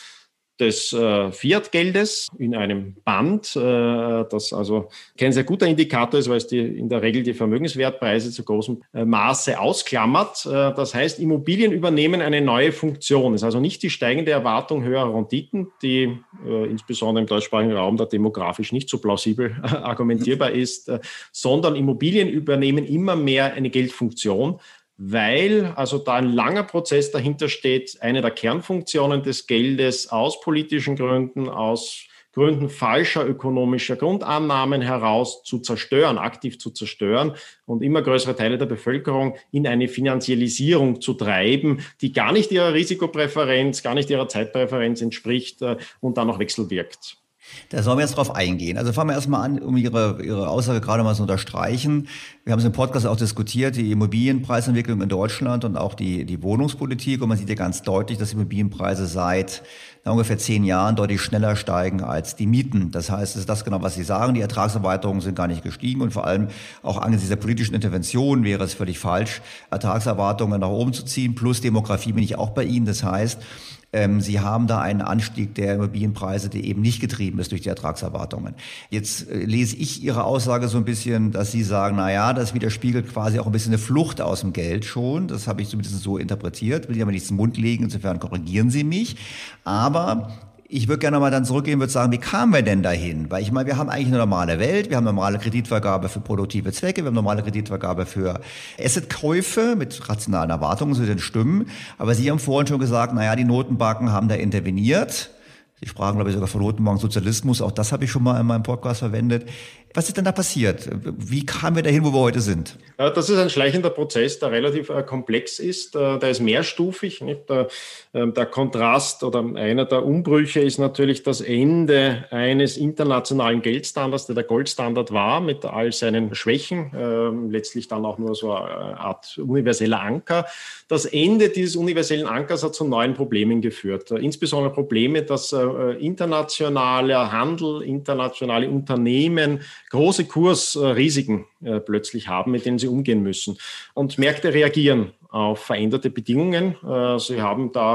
des äh, Fiat-Geldes in einem Band, äh, das also kein sehr guter Indikator ist, weil es die, in der Regel die Vermögenswertpreise zu großem äh, Maße ausklammert. Äh, das heißt, Immobilien übernehmen eine neue Funktion. Es ist also nicht die steigende Erwartung höherer Renditen, die äh, insbesondere im deutschsprachigen Raum da demografisch nicht so plausibel äh, argumentierbar ist, äh, sondern Immobilien übernehmen immer mehr eine Geldfunktion, weil also da ein langer Prozess dahinter steht, eine der Kernfunktionen des Geldes aus politischen Gründen, aus Gründen falscher ökonomischer Grundannahmen heraus zu zerstören, aktiv zu zerstören und immer größere Teile der Bevölkerung in eine Finanzialisierung zu treiben, die gar nicht ihrer Risikopräferenz, gar nicht ihrer Zeitpräferenz entspricht äh, und dann noch wechselwirkt. Da sollen wir jetzt drauf eingehen. Also fangen wir erstmal an, um Ihre, Ihre Aussage gerade mal zu unterstreichen. Wir haben es im Podcast auch diskutiert, die Immobilienpreisentwicklung in Deutschland und auch die, die Wohnungspolitik. Und man sieht ja ganz deutlich, dass Immobilienpreise seit na, ungefähr zehn Jahren deutlich schneller steigen als die Mieten. Das heißt, es ist das genau, was Sie sagen. Die Ertragserwartungen sind gar nicht gestiegen und vor allem auch angesichts der politischen Intervention wäre es völlig falsch, Ertragserwartungen nach oben zu ziehen. Plus Demografie bin ich auch bei Ihnen. Das heißt, Sie haben da einen Anstieg der Immobilienpreise, der eben nicht getrieben ist durch die Ertragserwartungen. Jetzt lese ich Ihre Aussage so ein bisschen, dass Sie sagen, na ja, das widerspiegelt quasi auch ein bisschen eine Flucht aus dem Geld schon. Das habe ich zumindest so interpretiert. Will ich aber nicht zum Mund legen, insofern korrigieren Sie mich. Aber ich würde gerne mal dann zurückgehen und würde sagen, wie kamen wir denn dahin? Weil ich meine, wir haben eigentlich eine normale Welt, wir haben normale Kreditvergabe für produktive Zwecke, wir haben normale Kreditvergabe für Assetkäufe mit rationalen Erwartungen zu den Stimmen. Aber Sie haben vorhin schon gesagt, naja, die Notenbanken haben da interveniert. Sie sprachen, glaube ich, sogar von Notenbankensozialismus. Auch das habe ich schon mal in meinem Podcast verwendet. Was ist denn da passiert? Wie kamen wir dahin, wo wir heute sind? Das ist ein schleichender Prozess, der relativ komplex ist. Der ist mehrstufig. Nicht? Der, der Kontrast oder einer der Umbrüche ist natürlich das Ende eines internationalen Geldstandards, der der Goldstandard war, mit all seinen Schwächen, letztlich dann auch nur so eine Art universeller Anker. Das Ende dieses universellen Ankers hat zu neuen Problemen geführt. Insbesondere Probleme, dass internationaler Handel, internationale Unternehmen große Kursrisiken äh, plötzlich haben, mit denen sie umgehen müssen. Und Märkte reagieren auf veränderte Bedingungen. Äh, sie haben da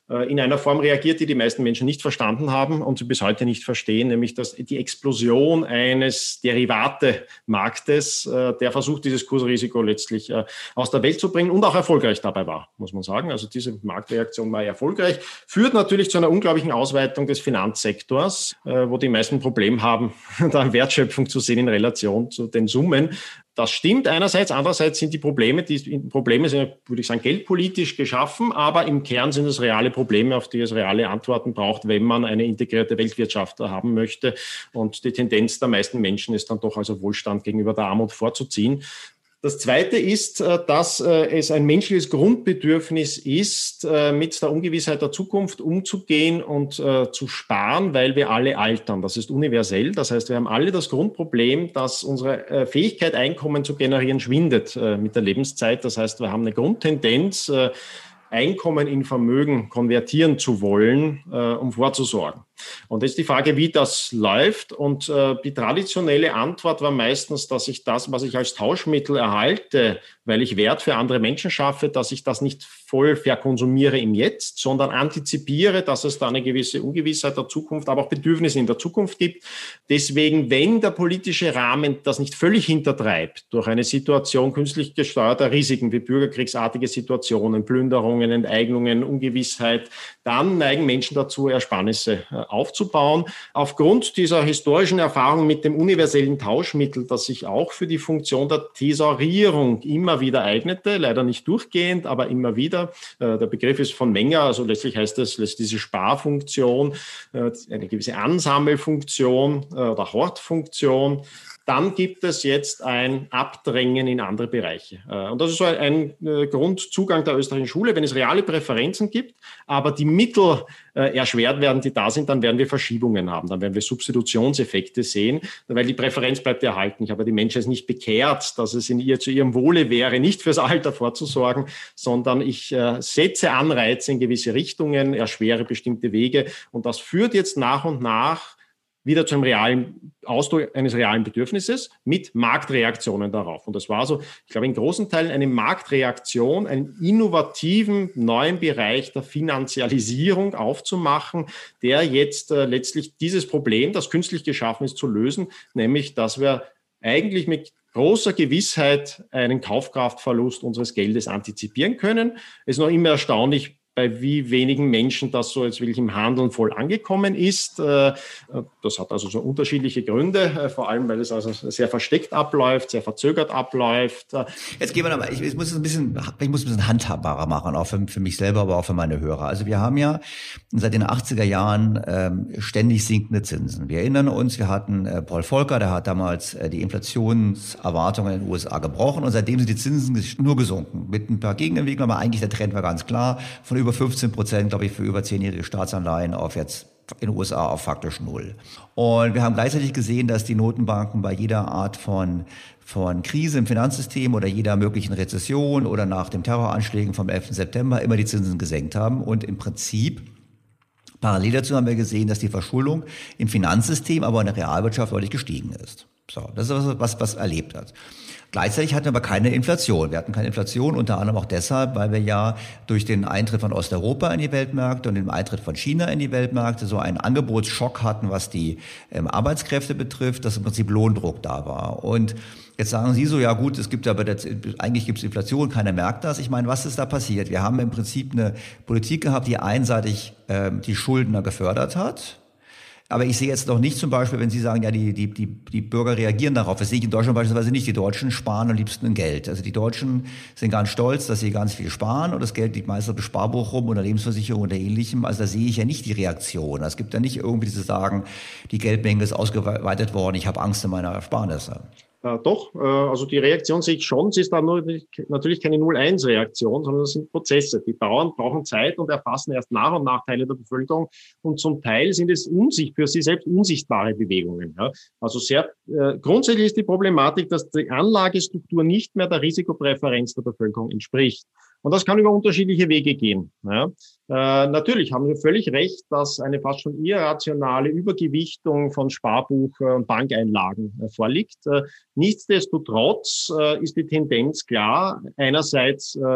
in einer Form reagiert, die die meisten Menschen nicht verstanden haben und sie bis heute nicht verstehen, nämlich dass die Explosion eines Derivate-Marktes, der versucht, dieses Kursrisiko letztlich aus der Welt zu bringen und auch erfolgreich dabei war, muss man sagen. Also diese Marktreaktion war erfolgreich, führt natürlich zu einer unglaublichen Ausweitung des Finanzsektors, wo die meisten Probleme haben, da Wertschöpfung zu sehen in Relation zu den Summen. Das stimmt einerseits, andererseits sind die Probleme, die Probleme sind, würde ich sagen, geldpolitisch geschaffen, aber im Kern sind es reale Probleme, auf die es reale Antworten braucht, wenn man eine integrierte Weltwirtschaft haben möchte. Und die Tendenz der meisten Menschen ist dann doch also Wohlstand gegenüber der Armut vorzuziehen. Das Zweite ist, dass es ein menschliches Grundbedürfnis ist, mit der Ungewissheit der Zukunft umzugehen und zu sparen, weil wir alle altern. Das ist universell. Das heißt, wir haben alle das Grundproblem, dass unsere Fähigkeit, Einkommen zu generieren, schwindet mit der Lebenszeit. Das heißt, wir haben eine Grundtendenz, Einkommen in Vermögen konvertieren zu wollen, äh, um vorzusorgen. Und jetzt die Frage, wie das läuft. Und äh, die traditionelle Antwort war meistens, dass ich das, was ich als Tauschmittel erhalte, weil ich Wert für andere Menschen schaffe, dass ich das nicht voll verkonsumiere im Jetzt, sondern antizipiere, dass es da eine gewisse Ungewissheit der Zukunft, aber auch Bedürfnisse in der Zukunft gibt. Deswegen, wenn der politische Rahmen das nicht völlig hintertreibt, durch eine Situation künstlich gesteuerter Risiken wie bürgerkriegsartige Situationen, Plünderungen, Enteignungen, Ungewissheit, dann neigen Menschen dazu, Ersparnisse aufzubauen. Aufgrund dieser historischen Erfahrung mit dem universellen Tauschmittel, das sich auch für die Funktion der Thesaurierung immer wieder eignete, leider nicht durchgehend, aber immer wieder. Der Begriff ist von Menger, also letztlich heißt es, lässt diese Sparfunktion, eine gewisse Ansammelfunktion oder Hortfunktion. Dann gibt es jetzt ein Abdrängen in andere Bereiche. Und das ist so ein Grundzugang der österreichischen Schule. Wenn es reale Präferenzen gibt, aber die Mittel erschwert werden, die da sind, dann werden wir Verschiebungen haben. Dann werden wir Substitutionseffekte sehen, weil die Präferenz bleibt erhalten. Ich habe die Menschheit nicht bekehrt, dass es in ihr zu ihrem Wohle wäre, nicht fürs Alter vorzusorgen, sondern ich setze Anreize in gewisse Richtungen, erschwere bestimmte Wege. Und das führt jetzt nach und nach wieder zu einem realen Ausdruck eines realen Bedürfnisses mit Marktreaktionen darauf. Und das war so, ich glaube, in großen Teilen eine Marktreaktion, einen innovativen neuen Bereich der Finanzialisierung aufzumachen, der jetzt äh, letztlich dieses Problem, das künstlich geschaffen ist, zu lösen, nämlich, dass wir eigentlich mit großer Gewissheit einen Kaufkraftverlust unseres Geldes antizipieren können. Es ist noch immer erstaunlich, bei wie wenigen Menschen das so jetzt wirklich im Handeln voll angekommen ist. Das hat also so unterschiedliche Gründe, vor allem, weil es also sehr versteckt abläuft, sehr verzögert abläuft. Jetzt gehen wir nochmal, ich, ich muss es ein bisschen, ich muss es ein bisschen handhabbarer machen, auch für, für mich selber, aber auch für meine Hörer. Also wir haben ja seit den achtziger Jahren ähm, ständig sinkende Zinsen. Wir erinnern uns, wir hatten äh, Paul Volcker, der hat damals äh, die Inflationserwartungen in den U S A gebrochen und seitdem sind die Zinsen nur gesunken. Mit ein paar Gegenentwicklungen, aber eigentlich der Trend war ganz klar, von über fünfzehn Prozent, glaube ich, für über zehnjährige Staatsanleihen auf jetzt in den U S A auf faktisch null. Und wir haben gleichzeitig gesehen, dass die Notenbanken bei jeder Art von von Krise im Finanzsystem oder jeder möglichen Rezession oder nach den Terroranschlägen vom elften September immer die Zinsen gesenkt haben. Und im Prinzip parallel dazu haben wir gesehen, dass die Verschuldung im Finanzsystem, aber in der Realwirtschaft deutlich gestiegen ist. So, das ist was, was, was erlebt hat. Gleichzeitig hatten wir aber keine Inflation. Wir hatten keine Inflation, unter anderem auch deshalb, weil wir ja durch den Eintritt von Osteuropa in die Weltmärkte und den Eintritt von China in die Weltmärkte so einen Angebotsschock hatten, was die ähm, Arbeitskräfte betrifft, dass im Prinzip Lohndruck da war. Und jetzt sagen Sie so, ja gut, es gibt aber, das, eigentlich gibt es Inflation, keiner merkt das. Ich meine, was ist da passiert? Wir haben im Prinzip eine Politik gehabt, die einseitig ähm, die Schuldner gefördert hat. Aber ich sehe jetzt noch nicht zum Beispiel, wenn Sie sagen, ja, die, die, die, die Bürger reagieren darauf. Das sehe ich in Deutschland beispielsweise nicht. Die Deutschen sparen am liebsten ein Geld. Also die Deutschen sind ganz stolz, dass sie ganz viel sparen und das Geld liegt meist auf dem Sparbuch rum oder Lebensversicherung oder ähnlichem. Also da sehe ich ja nicht die Reaktion. Es gibt ja nicht irgendwie diese Sagen, die Geldmenge ist ausgeweitet worden, ich habe Angst in meiner Ersparnisse. Äh, doch, äh, also die Reaktion sehe ich schon. Es ist dann nur, natürlich keine null eins Reaktion, sondern es sind Prozesse. Die dauern, brauchen Zeit und erfassen erst nach und nach Teile der Bevölkerung. Und zum Teil sind es unsicht, für sie selbst unsichtbare Bewegungen. Ja. Also sehr äh, grundsätzlich ist die Problematik, dass die Anlagestruktur nicht mehr der Risikopräferenz der Bevölkerung entspricht. Und das kann über unterschiedliche Wege gehen. Ja. Äh, natürlich haben wir völlig recht, dass eine fast schon irrationale Übergewichtung von Sparbuch- und Bankeinlagen äh, vorliegt. Äh, nichtsdestotrotz äh, ist die Tendenz klar. Einerseits äh,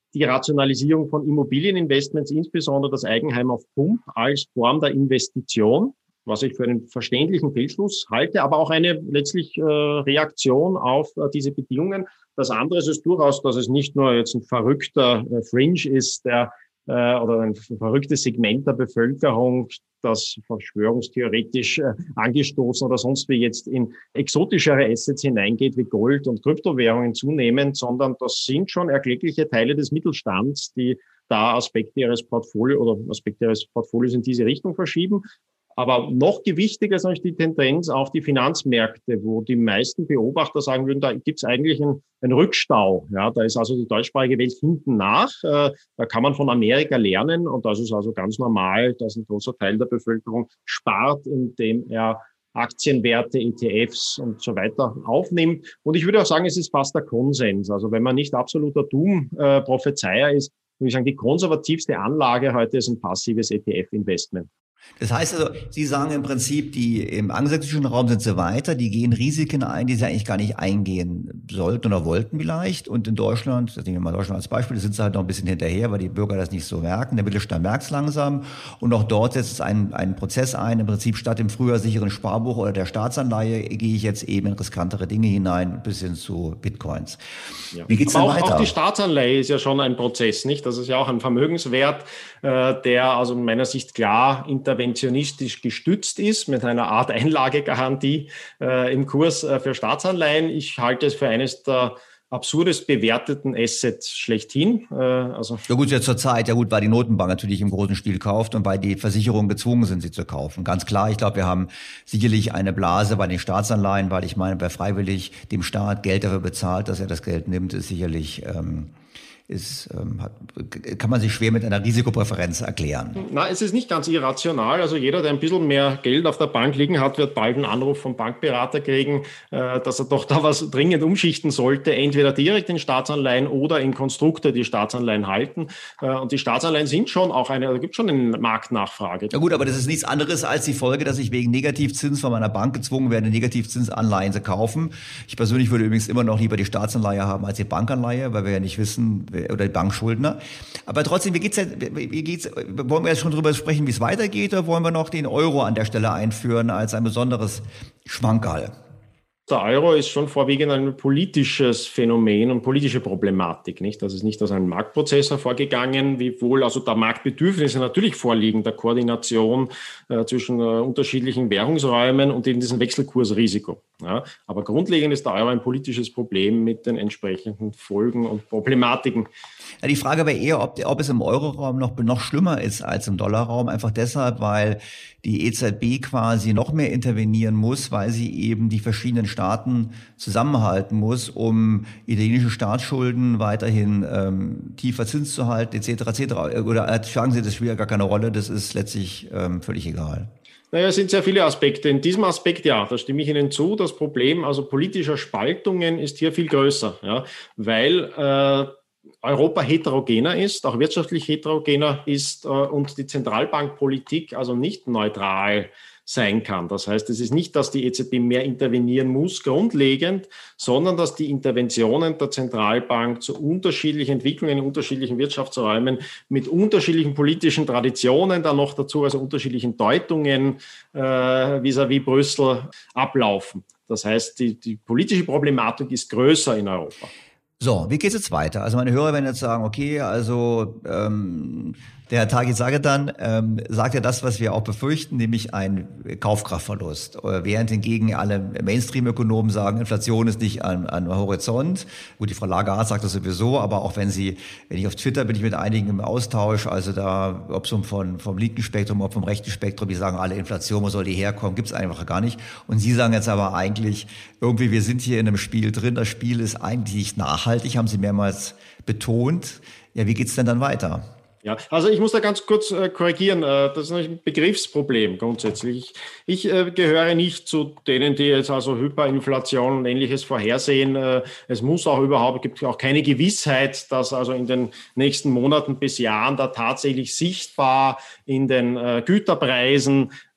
die Rationalisierung von Immobilieninvestments, insbesondere das Eigenheim auf Pump als Form der Investition, was ich für einen verständlichen Fehlschluss halte, aber auch eine letztlich äh, Reaktion auf äh, diese Bedingungen. Das andere ist durchaus, dass es nicht nur jetzt ein verrückter äh, Fringe ist, der äh, oder ein verrücktes Segment der Bevölkerung, das verschwörungstheoretisch äh, angestoßen oder sonst wie jetzt in exotischere Assets hineingeht, wie Gold und Kryptowährungen zunehmend, sondern das sind schon erkleckliche Teile des Mittelstands, die da Aspekte ihres Portfolios oder Aspekte ihres Portfolios in diese Richtung verschieben. Aber noch gewichtiger ist natürlich die Tendenz auf die Finanzmärkte, wo die meisten Beobachter sagen würden, da gibt es eigentlich einen, einen Rückstau. Ja, da ist also die deutschsprachige Welt hinten nach. Äh, da kann man von Amerika lernen. Und das ist also ganz normal, dass ein großer Teil der Bevölkerung spart, indem er Aktienwerte, E T Fs und so weiter aufnimmt. Und ich würde auch sagen, es ist fast der Konsens. Also wenn man nicht absoluter Doom-Prophezeier ist, würde ich sagen, die konservativste Anlage heute ist ein passives E T F-Investment. Das heißt also, Sie sagen im Prinzip, die im angelsächsischen Raum sind sie weiter, die gehen Risiken ein, die sie eigentlich gar nicht eingehen sollten oder wollten vielleicht. Und in Deutschland, das nehmen wir mal Deutschland als Beispiel, da sind sie halt noch ein bisschen hinterher, weil die Bürger das nicht so merken. Der Mittelstand merkt es langsam. Und auch dort setzt es einen, einen Prozess ein. Im Prinzip statt dem früher sicheren Sparbuch oder der Staatsanleihe gehe ich jetzt eben in riskantere Dinge hinein, bis hin zu Bitcoins. Ja. Wie geht's Aber denn auch, weiter? Auch die Staatsanleihe ist ja schon ein Prozess, nicht? Das ist ja auch ein Vermögenswert, äh, der also in meiner Sicht klar interventionistisch gestützt ist, mit einer Art Einlagegarantie äh, im Kurs äh, für Staatsanleihen. Ich halte es für eines der absurdest bewerteten Assets schlechthin. Äh, also ja gut, ja zur Zeit, ja gut, weil die Notenbank natürlich im großen Stil kauft und weil die Versicherungen gezwungen sind, sie zu kaufen. Ganz klar, ich glaube, wir haben sicherlich eine Blase bei den Staatsanleihen, weil ich meine, wer freiwillig dem Staat Geld dafür bezahlt, dass er das Geld nimmt, ist sicherlich... Ähm Ist, ähm, hat, kann man sich schwer mit einer Risikopräferenz erklären. Na, es ist nicht ganz irrational. Also jeder, der ein bisschen mehr Geld auf der Bank liegen hat, wird bald einen Anruf vom Bankberater kriegen, äh, dass er doch da was dringend umschichten sollte, entweder direkt in Staatsanleihen oder in Konstrukte, die Staatsanleihen halten. Äh, und die Staatsanleihen sind schon auch eine, da gibt es schon eine Marktnachfrage. Ja gut, aber das ist nichts anderes als die Folge, dass ich wegen Negativzins von meiner Bank gezwungen werde, Negativzinsanleihen zu kaufen. Ich persönlich würde übrigens immer noch lieber die Staatsanleihe haben als die Bankanleihe, weil wir ja nicht wissen, oder die Bankschuldner. Aber trotzdem, wie geht's denn, wie geht's, wollen wir jetzt schon drüber sprechen, wie es weitergeht, oder wollen wir noch den Euro an der Stelle einführen als ein besonderes Schmankerl? Der Euro ist schon vorwiegend ein politisches Phänomen und politische Problematik, nicht? Das ist nicht aus einem Marktprozess hervorgegangen, wiewohl also da Marktbedürfnisse natürlich vorliegen, der Koordination äh, zwischen äh, unterschiedlichen Währungsräumen und eben diesem Wechselkursrisiko. Ja? Aber grundlegend ist der Euro ein politisches Problem mit den entsprechenden Folgen und Problematiken. Ja, die Frage wäre eher, ob, ob es im Euroraum noch, noch schlimmer ist als im Dollarraum, einfach deshalb, weil die E Z B quasi noch mehr intervenieren muss, weil sie eben die verschiedenen Staaten zusammenhalten muss, um italienische Staatsschulden weiterhin ähm, tiefer Zins zu halten, et cetera et cetera. Oder äh, schlagen Sie, das spielt ja gar keine Rolle, das ist letztlich ähm, völlig egal. Naja, es sind sehr viele Aspekte. In diesem Aspekt, ja, da stimme ich Ihnen zu. Das Problem also politischer Spaltungen ist hier viel größer, ja, weil äh, Europa heterogener ist, auch wirtschaftlich heterogener ist äh, und die Zentralbankpolitik also nicht neutral sein kann. Das heißt, es ist nicht, dass die E Z B mehr intervenieren muss, grundlegend, sondern dass die Interventionen der Zentralbank zu unterschiedlichen Entwicklungen in unterschiedlichen Wirtschaftsräumen mit unterschiedlichen politischen Traditionen, dann noch dazu also unterschiedlichen Deutungen äh, vis-à-vis Brüssel ablaufen. Das heißt, die, die politische Problematik ist größer in Europa. So, wie geht's jetzt weiter? Also meine Hörer werden jetzt sagen, okay, also ähm, der Herr Taghi Sagedan ähm, sagt ja das, was wir auch befürchten, nämlich ein Kaufkraftverlust. Während hingegen alle Mainstream-Ökonomen sagen, Inflation ist nicht am, am Horizont. Gut, die Frau Lagarde sagt das sowieso, aber auch wenn sie, wenn ich auf Twitter bin ich mit einigen im Austausch, also da, ob so vom, vom linken Spektrum, ob vom rechten Spektrum, die sagen alle, Inflation, wo soll die herkommen, gibt's einfach gar nicht. Und Sie sagen jetzt aber eigentlich, irgendwie, wir sind hier in einem Spiel drin, das Spiel ist eigentlich nicht nachhaltig, haben Sie mehrmals betont. Ja, wie geht's denn dann weiter? Ja, also ich muss da ganz kurz äh, korrigieren. Äh, das ist ein Begriffsproblem grundsätzlich. Ich, ich äh, gehöre nicht zu denen, die jetzt also Hyperinflation und Ähnliches vorhersehen. Äh, es muss auch überhaupt, gibt auch keine Gewissheit, dass also in den nächsten Monaten bis Jahren da tatsächlich sichtbar in den äh, Güterpreisen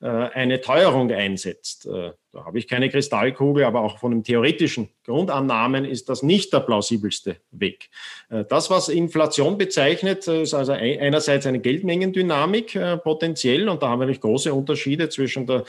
eine Teuerung einsetzt. Da habe ich keine Kristallkugel, aber auch von den theoretischen Grundannahmen ist das nicht der plausibelste Weg. Das, was Inflation bezeichnet, ist also einerseits eine Geldmengendynamik potenziell, und da haben wir natürlich große Unterschiede zwischen der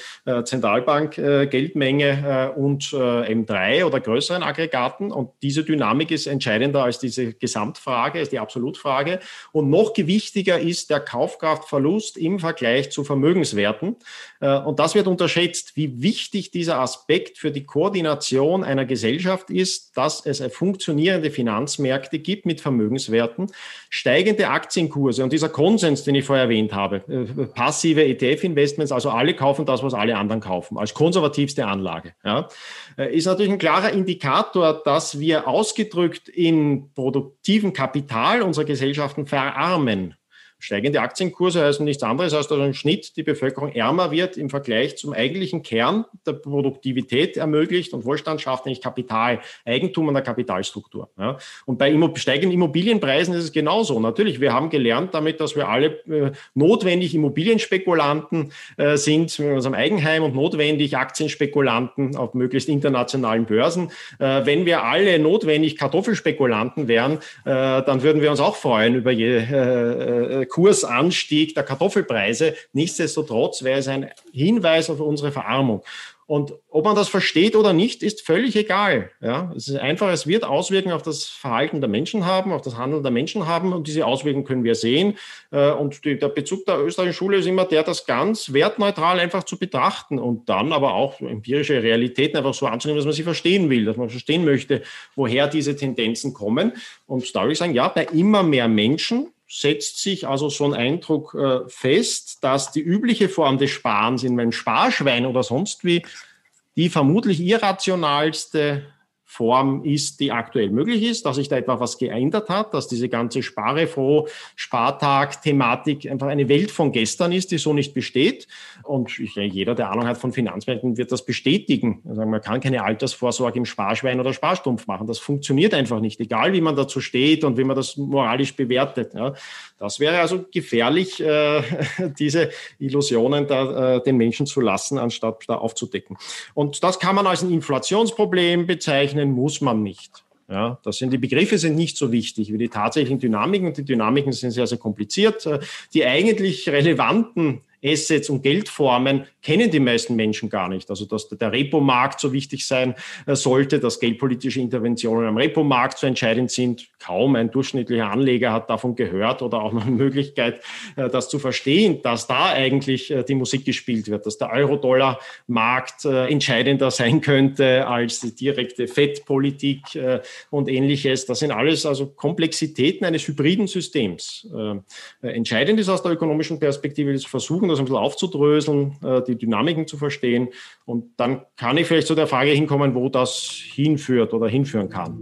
Zentralbank-Geldmenge und M drei oder größeren Aggregaten, und diese Dynamik ist entscheidender als diese Gesamtfrage, ist die Absolutfrage, und noch gewichtiger ist der Kaufkraftverlust im Vergleich zu Vermögenswerten, und das wird unterschätzt, wie wichtig dieser Aspekt für die Koordination einer Gesellschaft ist, dass es funktionierende Finanzmärkte gibt mit Vermögenswerten, steigende Aktienkurse und dieser Konsens, den ich vorher erwähnt habe, passive E T F-Investments, also alle kaufen das, was alle anderen kaufen, als konservativste Anlage, ja, ist natürlich ein klarer Indikator, dass wir ausgedrückt in produktivem Kapital unsere Gesellschaften verarmen. Steigende Aktienkurse heißen nichts anderes, als dass im Schnitt die Bevölkerung ärmer wird im Vergleich zum eigentlichen Kern der Produktivität ermöglicht und Wohlstand schafft, nämlich Kapital, Eigentum an der Kapitalstruktur. Ja. Und bei Immo- steigenden Immobilienpreisen ist es genauso. Natürlich, wir haben gelernt damit, dass wir alle äh, notwendig Immobilienspekulanten äh, sind mit unserem Eigenheim und notwendig Aktienspekulanten auf möglichst internationalen Börsen. Äh, wenn wir alle notwendig Kartoffelspekulanten wären, äh, dann würden wir uns auch freuen über je äh, Kursanstieg der Kartoffelpreise. Nichtsdestotrotz wäre es ein Hinweis auf unsere Verarmung. Und ob man das versteht oder nicht, ist völlig egal. Ja, es ist einfach, es wird Auswirkungen auf das Verhalten der Menschen haben, auf das Handeln der Menschen haben, und diese Auswirkungen können wir sehen. Und die, der Bezug der österreichischen Schule ist immer der, das ganz wertneutral einfach zu betrachten und dann aber auch empirische Realitäten einfach so anzunehmen, dass man sie verstehen will, dass man verstehen möchte, woher diese Tendenzen kommen. Und da würde ich sagen, ja, bei immer mehr Menschen setzt sich also so ein Eindruck äh, fest, dass die übliche Form des Sparens in einem Sparschwein oder sonst wie die vermutlich irrationalste Form ist, die aktuell möglich ist, dass sich da etwa was geändert hat, dass diese ganze Sparefroh, Spartag-Thematik einfach eine Welt von gestern ist, die so nicht besteht. Und ich, jeder, der Ahnung hat von Finanzmärkten, wird das bestätigen. Also man kann keine Altersvorsorge im Sparschwein oder Sparstrumpf machen. Das funktioniert einfach nicht, egal wie man dazu steht und wie man das moralisch bewertet. Ja, das wäre also gefährlich, äh, diese Illusionen da, äh, den Menschen zu lassen, anstatt da aufzudecken. Und das kann man als ein Inflationsproblem bezeichnen, muss man nicht. Ja, das sind die Begriffe sind nicht so wichtig wie die tatsächlichen Dynamiken, und die Dynamiken sind sehr, sehr kompliziert. Die eigentlich relevanten Assets und Geldformen kennen die meisten Menschen gar nicht. Also dass der Repo-Markt so wichtig sein sollte, dass geldpolitische Interventionen am Repo-Markt so entscheidend sind. Kaum ein durchschnittlicher Anleger hat davon gehört oder auch noch eine Möglichkeit, das zu verstehen, dass da eigentlich die Musik gespielt wird, dass der Euro-Dollar-Markt entscheidender sein könnte als die direkte Fettpolitik und Ähnliches. Das sind alles also Komplexitäten eines hybriden Systems. Entscheidend ist aus der ökonomischen Perspektive zu versuchen, das ein bisschen aufzudröseln, die Dynamiken zu verstehen. Und dann kann ich vielleicht zu der Frage hinkommen, wo das hinführt oder hinführen kann.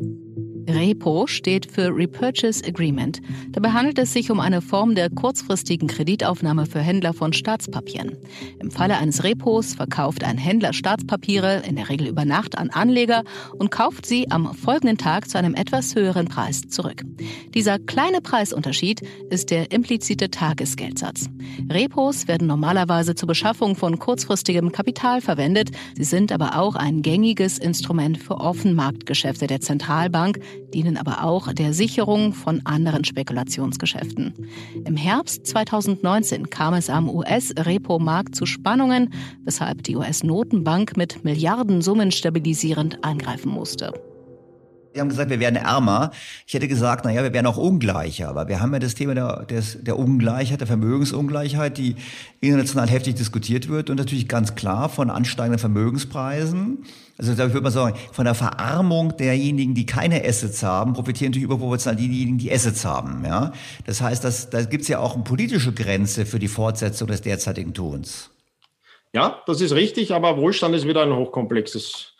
Repo steht für Repurchase Agreement. Dabei handelt es sich um eine Form der kurzfristigen Kreditaufnahme für Händler von Staatspapieren. Im Falle eines Repos verkauft ein Händler Staatspapiere, in der Regel über Nacht, an Anleger und kauft sie am folgenden Tag zu einem etwas höheren Preis zurück. Dieser kleine Preisunterschied ist der implizite Tagesgeldsatz. Repos werden normalerweise zur Beschaffung von kurzfristigem Kapital verwendet. Sie sind aber auch ein gängiges Instrument für Offenmarktgeschäfte der Zentralbank, dienen aber auch der Sicherung von anderen Spekulationsgeschäften. Im Herbst zweitausendneunzehn kam es am U S-Repo-Markt zu Spannungen, weshalb die U S-Notenbank mit Milliardensummen stabilisierend eingreifen musste. Sie haben gesagt, wir werden ärmer. Ich hätte gesagt, naja, wir werden auch ungleicher. Aber wir haben ja das Thema der, des, der Ungleichheit, der Vermögensungleichheit, die international heftig diskutiert wird und natürlich ganz klar von ansteigenden Vermögenspreisen. Also ich würde mal sagen, von der Verarmung derjenigen, die keine Assets haben, profitieren natürlich überproportional diejenigen, die Assets haben. Ja, das heißt, dass, da gibt es ja auch eine politische Grenze für die Fortsetzung des derzeitigen Tuns. Ja, das ist richtig, aber Wohlstand ist wieder ein hochkomplexes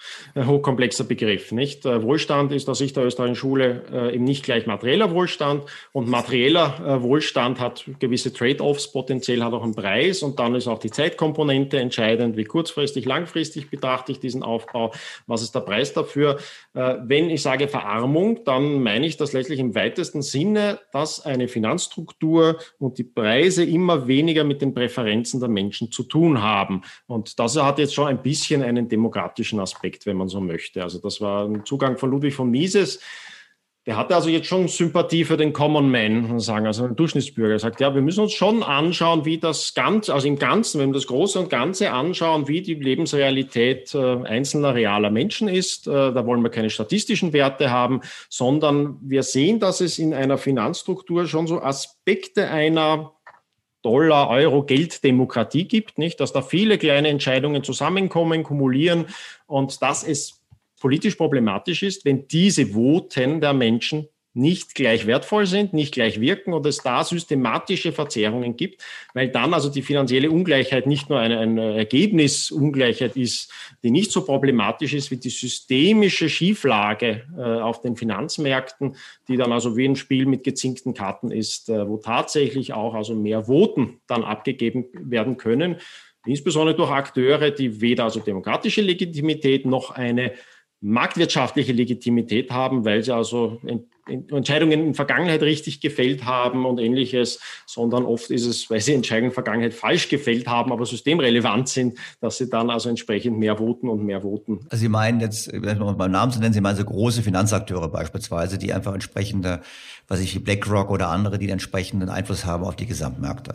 ein hochkomplexer Begriff, nicht? Wohlstand ist aus Sicht der österreichischen Schule äh, eben nicht gleich materieller Wohlstand, und materieller äh, Wohlstand hat gewisse Trade-offs, potenziell hat auch einen Preis, und dann ist auch die Zeitkomponente entscheidend, wie kurzfristig, langfristig betrachte ich diesen Aufbau, was ist der Preis dafür. Äh, wenn ich sage Verarmung, dann meine ich das letztlich im weitesten Sinne, dass eine Finanzstruktur und die Preise immer weniger mit den Präferenzen der Menschen zu tun haben. Und das hat jetzt schon ein bisschen einen demokratischen Aspekt, wenn man so möchte. Also das war ein Zugang von Ludwig von Mises. Der hatte also jetzt schon Sympathie für den Common Man, sagen, also den Durchschnittsbürger. Er sagt, ja, wir müssen uns schon anschauen, wie das Ganze, also im Ganzen, wenn wir das Große und Ganze anschauen, wie die Lebensrealität äh, einzelner realer Menschen ist. Äh, da wollen wir keine statistischen Werte haben, sondern wir sehen, dass es in einer Finanzstruktur schon so Aspekte einer Dollar, Euro, Gelddemokratie gibt, nicht? Dass da viele kleine Entscheidungen zusammenkommen, kumulieren, und dass es politisch problematisch ist, wenn diese Voten der Menschen nicht gleich wertvoll sind, nicht gleich wirken und es da systematische Verzerrungen gibt, weil dann also die finanzielle Ungleichheit nicht nur eine, eine Ergebnisungleichheit ist, die nicht so problematisch ist wie die systemische Schieflage äh, auf den Finanzmärkten, die dann also wie ein Spiel mit gezinkten Karten ist, äh, wo tatsächlich auch also mehr Voten dann abgegeben werden können, insbesondere durch Akteure, die weder also demokratische Legitimität noch eine marktwirtschaftliche Legitimität haben, weil sie also Entscheidungen in der Vergangenheit richtig gefällt haben und Ähnliches, sondern oft ist es, weil sie Entscheidungen in der Vergangenheit falsch gefällt haben, aber systemrelevant sind, dass sie dann also entsprechend mehr voten und mehr voten. Also Sie meinen jetzt, um beim Namen zu nennen, Sie meinen so große Finanzakteure beispielsweise, die einfach entsprechende, was ich wie BlackRock oder andere, die den entsprechenden Einfluss haben auf die Gesamtmärkte.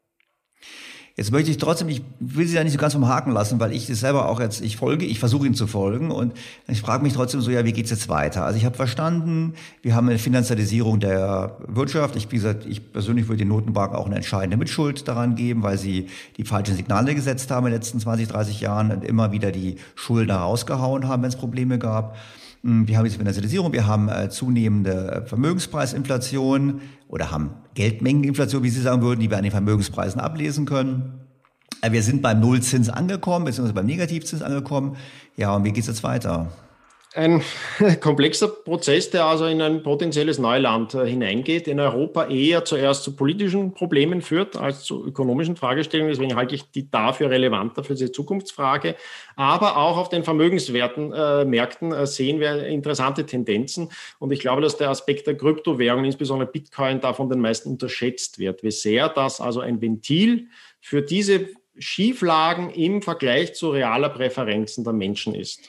Jetzt möchte ich trotzdem, ich will Sie da nicht so ganz vom Haken lassen, weil ich das selber auch jetzt, ich folge, ich versuche Ihnen zu folgen, und ich frage mich trotzdem so, ja, wie geht's jetzt weiter? Also ich habe verstanden, wir haben eine Finanzialisierung der Wirtschaft. Ich, wie gesagt, ich persönlich würde den Notenbanken auch eine entscheidende Mitschuld daran geben, weil sie die falschen Signale gesetzt haben in den letzten zwanzig, dreißig Jahren und immer wieder die Schulden rausgehauen haben, wenn es Probleme gab. Wir haben diese Finanzialisierung, wir haben äh, zunehmende Vermögenspreisinflation oder haben Geldmengeninflation, wie Sie sagen würden, die wir an den Vermögenspreisen ablesen können. Äh, wir sind beim Nullzins angekommen, beziehungsweise beim Negativzins angekommen. Ja, und wie geht's jetzt weiter? Ein komplexer Prozess, der also in ein potenzielles Neuland äh, hineingeht, in Europa eher zuerst zu politischen Problemen führt als zu ökonomischen Fragestellungen. Deswegen halte ich die dafür relevanter für diese Zukunftsfrage. Aber auch auf den Vermögenswerten, äh, Märkten äh, sehen wir interessante Tendenzen. Und ich glaube, dass der Aspekt der Kryptowährungen, insbesondere Bitcoin, da von den meisten unterschätzt wird. Wie sehr das also ein Ventil für diese Schieflagen im Vergleich zu realer Präferenzen der Menschen ist.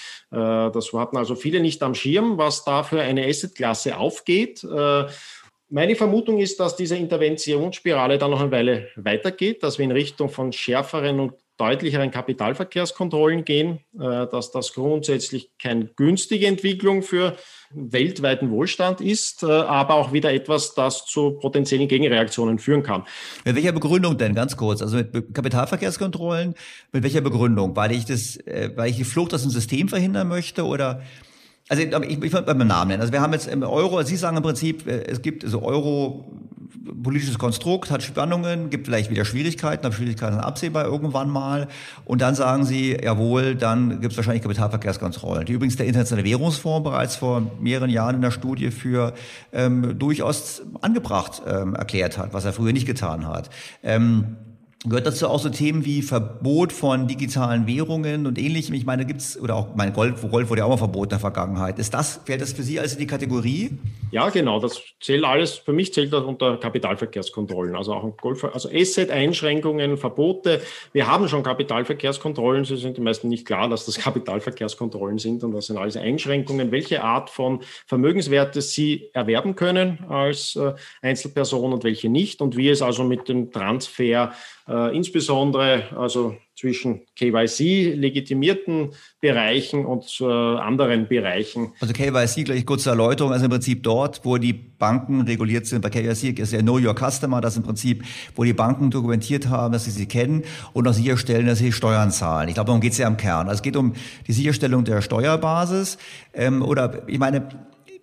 Ja, das hatten also viele nicht am Schirm, was da für eine Assetklasse aufgeht. Meine Vermutung ist, dass diese Interventionsspirale dann noch eine Weile weitergeht, dass wir in Richtung von schärferen und deutlicheren Kapitalverkehrskontrollen gehen, dass das grundsätzlich keine günstige Entwicklung für weltweiten Wohlstand ist, aber auch wieder etwas, das zu potenziellen Gegenreaktionen führen kann. Mit welcher Begründung denn, ganz kurz? Also mit Kapitalverkehrskontrollen, mit welcher Begründung? Weil ich das, weil ich die Flucht aus dem System verhindern möchte, oder? Also ich, ich würde beim Namen nennen. Also wir haben jetzt im Euro, Sie sagen im Prinzip, es gibt so Euro, politisches Konstrukt, hat Spannungen, gibt vielleicht wieder Schwierigkeiten, aber Schwierigkeiten sind absehbar irgendwann mal. Und dann sagen Sie, jawohl, dann gibt es wahrscheinlich Kapitalverkehrskontrollen, die übrigens der Internationale Währungsfonds bereits vor mehreren Jahren in der Studie für ähm, durchaus angebracht ähm, erklärt hat, was er früher nicht getan hat. Ähm, Gehört dazu auch so Themen wie Verbot von digitalen Währungen und Ähnlichem? Ich meine, gibt's, oder auch, mein Gold, Gold wurde ja auch mal verboten in der Vergangenheit. Ist das, fällt das für Sie als in die Kategorie? Ja, genau. Das zählt alles, für mich zählt das unter Kapitalverkehrskontrollen. Also auch Gold, also Asset-Einschränkungen, Verbote. Wir haben schon Kapitalverkehrskontrollen. Sie sind die meisten nicht klar, dass das Kapitalverkehrskontrollen sind, und das sind alles Einschränkungen, welche Art von Vermögenswerte Sie erwerben können als äh, Einzelperson und welche nicht, und wie es also mit dem Transfer Äh, insbesondere also zwischen K Y C-legitimierten Bereichen und äh, anderen Bereichen. Also K Y C, gleich kurze Erläuterung, also im Prinzip dort, wo die Banken reguliert sind. Bei K Y C ist ja Know Your Customer, das im Prinzip, wo die Banken dokumentiert haben, dass sie sie kennen und auch sicherstellen, dass sie Steuern zahlen. Ich glaube, darum geht es ja im Kern. Also es geht um die Sicherstellung der Steuerbasis. Ähm, oder ich meine,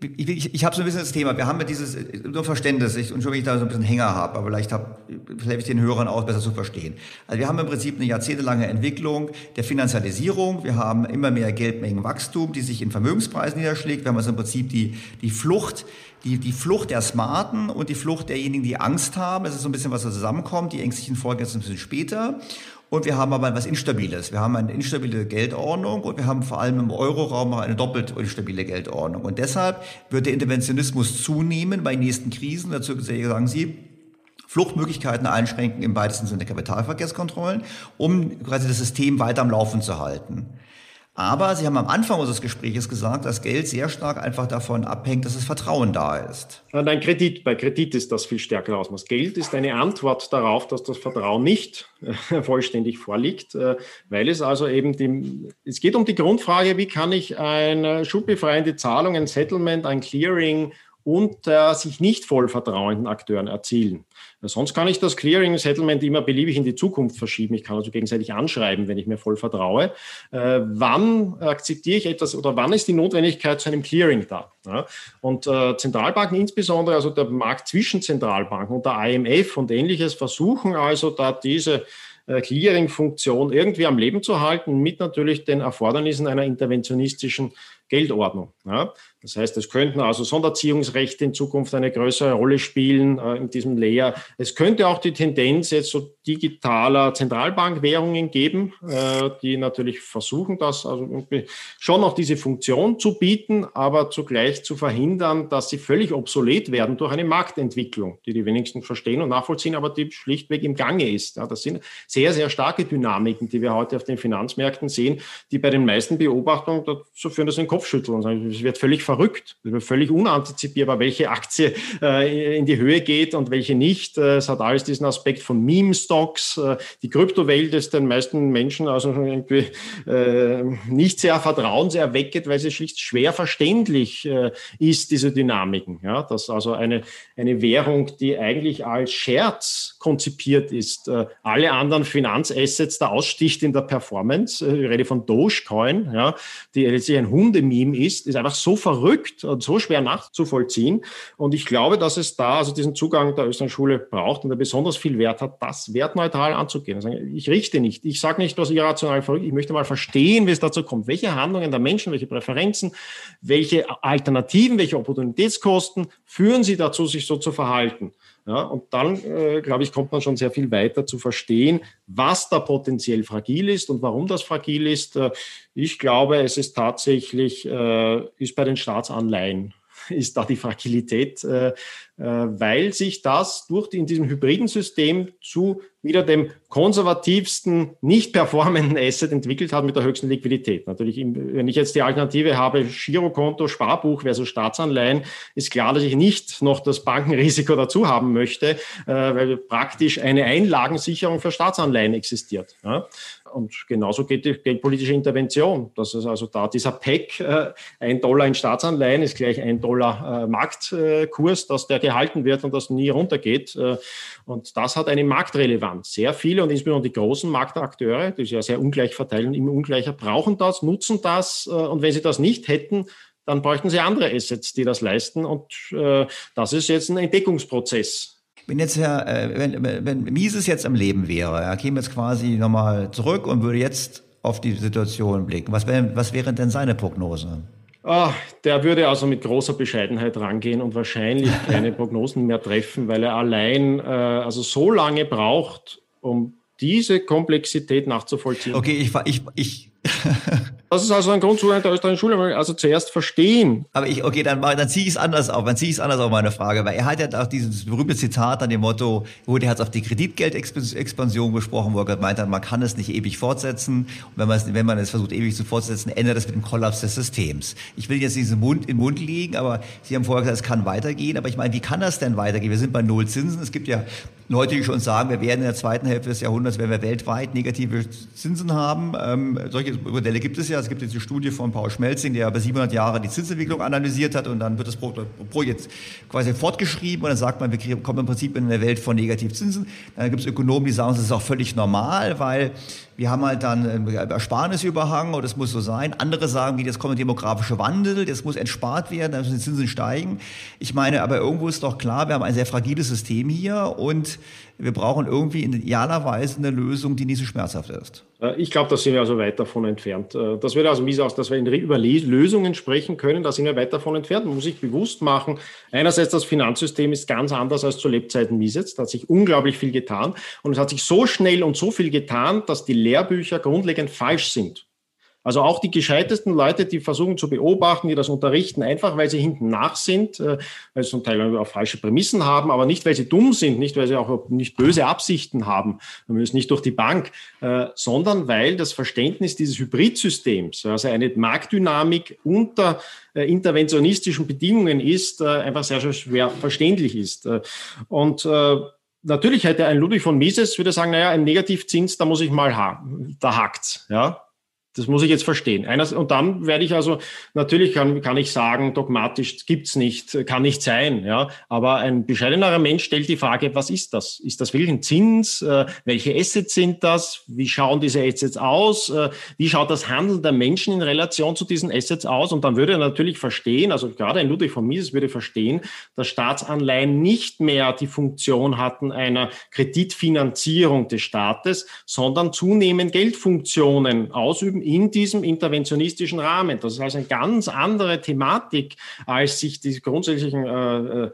ich, ich, ich habe so ein bisschen das Thema, wir haben ja dieses, nur Verständnis, ich, und schon wenn ich da so ein bisschen Hänger habe, aber vielleicht habe vielleicht ich den Hörern auch besser zu verstehen. Also wir haben im Prinzip eine jahrzehntelange Entwicklung der Finanzialisierung, wir haben immer mehr Geldmengenwachstum, die sich in Vermögenspreisen niederschlägt, wir haben also im Prinzip die, die Flucht, Die, die Flucht der Smarten und die Flucht derjenigen, die Angst haben. Es ist so ein bisschen, was da zusammenkommt. Die ängstlichen folgen jetzt ein bisschen später. Und wir haben aber was Instabiles. Wir haben eine instabile Geldordnung und wir haben vor allem im Euroraum noch eine doppelt instabile Geldordnung. Und deshalb wird der Interventionismus zunehmen bei nächsten Krisen. Dazu sagen Sie, Fluchtmöglichkeiten einschränken im weitesten Sinne Kapitalverkehrskontrollen, um quasi das System weiter am Laufen zu halten. Aber Sie haben am Anfang unseres Gesprächs gesagt, dass Geld sehr stark einfach davon abhängt, dass das Vertrauen da ist. Nein, Kredit, bei Kredit ist das viel stärker Ausmaß. Geld ist eine Antwort darauf, dass das Vertrauen nicht äh, vollständig vorliegt, äh, weil es also eben, die, es geht um die Grundfrage, wie kann ich eine schuldbefreiende Zahlung, ein Settlement, ein Clearing unter sich nicht voll vertrauenden Akteuren erzielen. Sonst kann ich das Clearing, Settlement immer beliebig in die Zukunft verschieben. Ich kann also gegenseitig anschreiben, wenn ich mir voll vertraue. Äh, wann akzeptiere ich etwas oder wann ist die Notwendigkeit zu einem Clearing da? Ja? Und äh, Zentralbanken insbesondere, also der Markt zwischen Zentralbanken und der I M F und Ähnliches versuchen also da diese äh, Clearing-Funktion irgendwie am Leben zu halten, mit natürlich den Erfordernissen einer interventionistischen Geldordnung. Ja? Das heißt, es könnten also Sonderziehungsrechte in Zukunft eine größere Rolle spielen äh, in diesem Layer. Es könnte auch die Tendenz jetzt so digitaler Zentralbankwährungen geben, äh, die natürlich versuchen, das also schon noch diese Funktion zu bieten, aber zugleich zu verhindern, dass sie völlig obsolet werden durch eine Marktentwicklung, die die wenigsten verstehen und nachvollziehen, aber die schlichtweg im Gange ist. Ja, das sind sehr, sehr starke Dynamiken, die wir heute auf den Finanzmärkten sehen, die bei den meisten Beobachtungen dazu führen, dass sie den Kopf schütteln und sagen, es wird völlig verrückt, es wird völlig unantizipierbar, welche Aktie äh, in die Höhe geht und welche nicht. Es hat alles diesen Aspekt von Meme-Stocks. Die Kryptowelt ist den meisten Menschen also irgendwie äh, nicht sehr vertrauenserweckend, weil sie schlicht schwer verständlich äh, ist, diese Dynamiken. Ja, dass also eine, eine Währung, die eigentlich als Scherz konzipiert ist, äh, alle anderen Finanzassets da aussticht in der Performance. Ich rede von Dogecoin, ja, die letztlich ein Hundememe ist, ist einfach so verrückt und so schwer nachzuvollziehen. Und ich glaube, dass es da also diesen Zugang der österreichischen Schule braucht und der besonders viel Wert hat, das wertneutral anzugehen. Also ich richte nicht, ich sage nicht, was irrational verrückt, ich möchte mal verstehen, wie es dazu kommt. Welche Handlungen der Menschen, welche Präferenzen, welche Alternativen, welche Opportunitätskosten führen sie dazu, sich so zu verhalten? Ja, und dann, äh, glaube ich, kommt man schon sehr viel weiter zu verstehen, was da potenziell fragil ist und warum das fragil ist. Äh, ich glaube, es ist tatsächlich, äh, ist bei den Staatsanleihen, ist da die Fragilität, äh, äh, weil sich das durch die, in diesem hybriden System zu wieder dem konservativsten, nicht performenden Asset entwickelt hat mit der höchsten Liquidität. Natürlich, wenn ich jetzt die Alternative habe, Girokonto, Sparbuch versus Staatsanleihen, ist klar, dass ich nicht noch das Bankenrisiko dazu haben möchte, äh, weil praktisch eine Einlagensicherung für Staatsanleihen existiert. Ja? Und genauso geht die geldpolitische Intervention. Das ist also da dieser Pack, äh, ein Dollar in Staatsanleihen ist gleich ein Dollar äh, Marktkurs, dass der gehalten wird und das nie runtergeht. Äh, und das hat eine Marktrelevanz. Sehr viele und insbesondere die großen Marktakteure, die sich ja sehr ungleich verteilen, immer ungleicher, brauchen das, nutzen das. Äh, und wenn sie das nicht hätten, dann bräuchten sie andere Assets, die das leisten. Und äh, das ist jetzt ein Entdeckungsprozess. Wenn jetzt Herr, äh, wenn, wenn Mises jetzt am Leben wäre, er käme jetzt quasi nochmal zurück und würde jetzt auf die Situation blicken. Was wäre, was wäre denn seine Prognose? Ah, der würde also mit großer Bescheidenheit rangehen und wahrscheinlich keine Prognosen mehr treffen, weil er allein äh, also so lange braucht, um diese Komplexität nachzuvollziehen. Okay, ich ich ich Das ist also ein Grundzugang der österreichischen Schule, also zuerst verstehen. Aber ich, okay, dann, dann ziehe ich es anders auf, dann ziehe ich es anders auf meine Frage, weil er hat ja auch dieses berühmte Zitat an dem Motto, wo der hat auf die Kreditgeldexpansion gesprochen, wo er gemeint hat, man kann es nicht ewig fortsetzen. Und wenn man es, wenn man es versucht, ewig zu fortsetzen, endet das mit dem Kollaps des Systems. Ich will jetzt diesen Mund in den Mund legen, aber Sie haben vorher gesagt, es kann weitergehen. Aber ich meine, wie kann das denn weitergehen? Wir sind bei Null Zinsen. Es gibt ja Leute, die schon sagen, wir werden in der zweiten Hälfte des Jahrhunderts, wenn wir weltweit negative Zinsen haben. Ähm, solche Modelle gibt es ja. Es gibt diese Studie von Paul Schmelzing, der über siebenhundert Jahre die Zinsentwicklung analysiert hat und dann wird das Projekt quasi fortgeschrieben und dann sagt man, wir kommen im Prinzip in eine Welt von Negativzinsen. Dann gibt es Ökonomen, die sagen, das ist auch völlig normal, weil wir haben halt dann Ersparnisüberhang und das muss so sein. Andere sagen, wie das kommt der demografische Wandel, das muss entspart werden, dann müssen die Zinsen steigen. Ich meine, aber irgendwo ist doch klar, wir haben ein sehr fragiles System hier und wir brauchen irgendwie in idealer Weise eine Lösung, die nicht so schmerzhaft ist. Ich glaube, da sind wir also weit davon entfernt. Das wird also mies aus, dass wir über Lösungen sprechen können, da sind wir weit davon entfernt. Man muss sich bewusst machen, einerseits das Finanzsystem ist ganz anders als zu Lebzeiten Misets. Da hat sich unglaublich viel getan und es hat sich so schnell und so viel getan, dass die Lehrbücher grundlegend falsch sind. Also auch die gescheitesten Leute, die versuchen zu beobachten, die das unterrichten, einfach weil sie hinten nach sind, weil sie zum Teil auch falsche Prämissen haben, aber nicht, weil sie dumm sind, nicht, weil sie auch nicht böse Absichten haben, nicht durch die Bank, sondern weil das Verständnis dieses Hybridsystems, also eine Marktdynamik unter interventionistischen Bedingungen ist, einfach sehr, sehr schwer verständlich ist. Und natürlich hätte ein Ludwig von Mises, würde sagen, naja, ein Negativzins, da muss ich mal, ha- da hakt's, ja. Das muss ich jetzt verstehen. Und dann werde ich also, natürlich kann, kann ich sagen, dogmatisch gibt's nicht, kann nicht sein, ja. Aber ein bescheidenerer Mensch stellt die Frage, was ist das? Ist das wirklich ein Zins? Äh, welche Assets sind das? Wie schauen diese Assets aus? Äh, wie schaut das Handeln der Menschen in Relation zu diesen Assets aus? Und dann würde er natürlich verstehen, also gerade ein Ludwig von Mises würde verstehen, dass Staatsanleihen nicht mehr die Funktion hatten einer Kreditfinanzierung des Staates, sondern zunehmend Geldfunktionen ausüben in diesem interventionistischen Rahmen. Das ist also eine ganz andere Thematik, als sich die grundsätzlichen äh,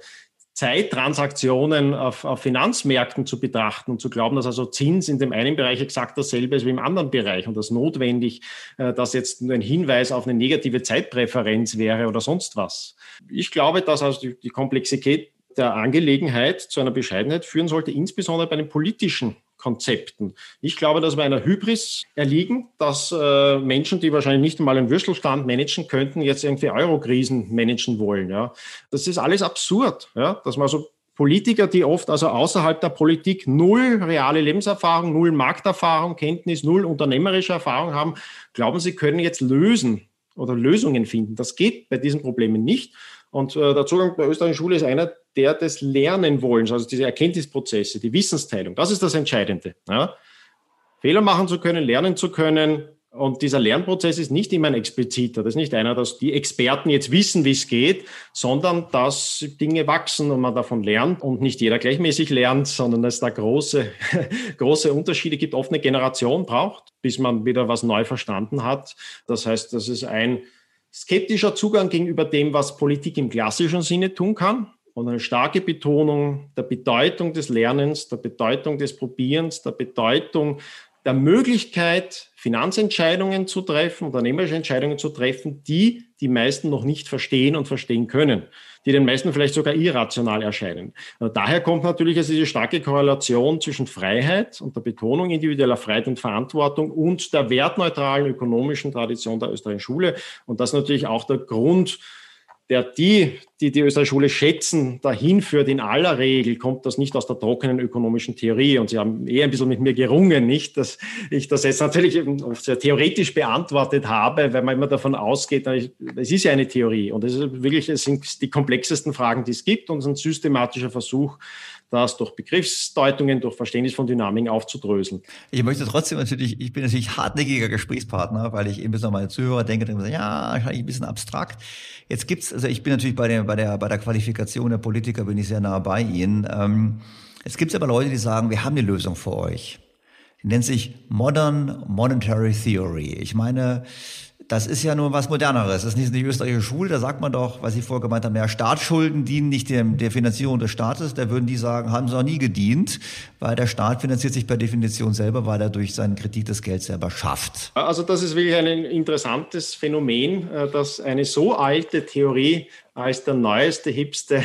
Zeittransaktionen auf, auf Finanzmärkten zu betrachten und zu glauben, dass also Zins in dem einen Bereich exakt dasselbe ist wie im anderen Bereich und das notwendig, äh, dass jetzt ein Hinweis auf eine negative Zeitpräferenz wäre oder sonst was. Ich glaube, dass also die, die Komplexität der Angelegenheit zu einer Bescheidenheit führen sollte, insbesondere bei den politischen Konzepten. Ich glaube, dass wir einer Hybris erliegen, dass äh, Menschen, die wahrscheinlich nicht einmal einen Würstelstand managen könnten, jetzt irgendwie Euro-Krisen managen wollen. Ja. Das ist alles absurd, ja, dass man so Politiker, die oft also außerhalb der Politik null reale Lebenserfahrung, null Markterfahrung, Kenntnis, null unternehmerische Erfahrung haben, glauben, sie können jetzt lösen oder Lösungen finden. Das geht bei diesen Problemen nicht. Und äh, der Zugang der österreichischen Schule ist einer, der des Lernen wollen, also diese Erkenntnisprozesse, die Wissensteilung. Das ist das Entscheidende. Ja? Fehler machen zu können, lernen zu können. Und dieser Lernprozess ist nicht immer ein expliziter. Das ist nicht einer, dass die Experten jetzt wissen, wie es geht, sondern dass Dinge wachsen und man davon lernt und nicht jeder gleichmäßig lernt, sondern dass es da große, große Unterschiede gibt, oft eine Generation braucht, bis man wieder was neu verstanden hat. Das heißt, das ist ein skeptischer Zugang gegenüber dem, was Politik im klassischen Sinne tun kann und eine starke Betonung der Bedeutung des Lernens, der Bedeutung des Probierens, der Bedeutung der Möglichkeit, Finanzentscheidungen zu treffen, unternehmerische Entscheidungen zu treffen, die die meisten noch nicht verstehen und verstehen können, die den meisten vielleicht sogar irrational erscheinen. Und daher kommt natürlich also diese starke Korrelation zwischen Freiheit und der Betonung individueller Freiheit und Verantwortung und der wertneutralen ökonomischen Tradition der österreichischen Schule. Und das ist natürlich auch der Grund, der die, die die österreichische Schule schätzen, dahin führt. In aller Regel kommt das nicht aus der trockenen ökonomischen Theorie. Und Sie haben eher ein bisschen mit mir gerungen, nicht, dass ich das jetzt natürlich oft sehr theoretisch beantwortet habe, weil man immer davon ausgeht, es ist ja eine Theorie. Und es ist wirklich, es sind die komplexesten Fragen, die es gibt. Und es ist ein systematischer Versuch, das durch Begriffsdeutungen, durch Verständnis von Dynamiken aufzudröseln. Ich möchte trotzdem natürlich, ich bin natürlich hartnäckiger Gesprächspartner, weil ich eben bis an meine Zuhörer denke, denke ja, wahrscheinlich ein bisschen abstrakt. Jetzt gibt's, also ich bin natürlich bei der, bei der, bei der Qualifikation der Politiker bin ich sehr nah bei Ihnen. Ähm, es gibt aber Leute, die sagen, wir haben die Lösung für euch. Die nennt sich Modern Monetary Theory. Ich meine, das ist ja nur was Moderneres. Das ist nicht die österreichische Schule. Da sagt man doch, was Sie vorher gemeint haben, ja, Staatsschulden dienen nicht dem, der Finanzierung des Staates. Da würden die sagen, haben sie noch nie gedient, weil der Staat finanziert sich per Definition selber, weil er durch seinen Kredit das Geld selber schafft. Also das ist wirklich ein interessantes Phänomen, dass eine so alte Theorie als der neueste, hipste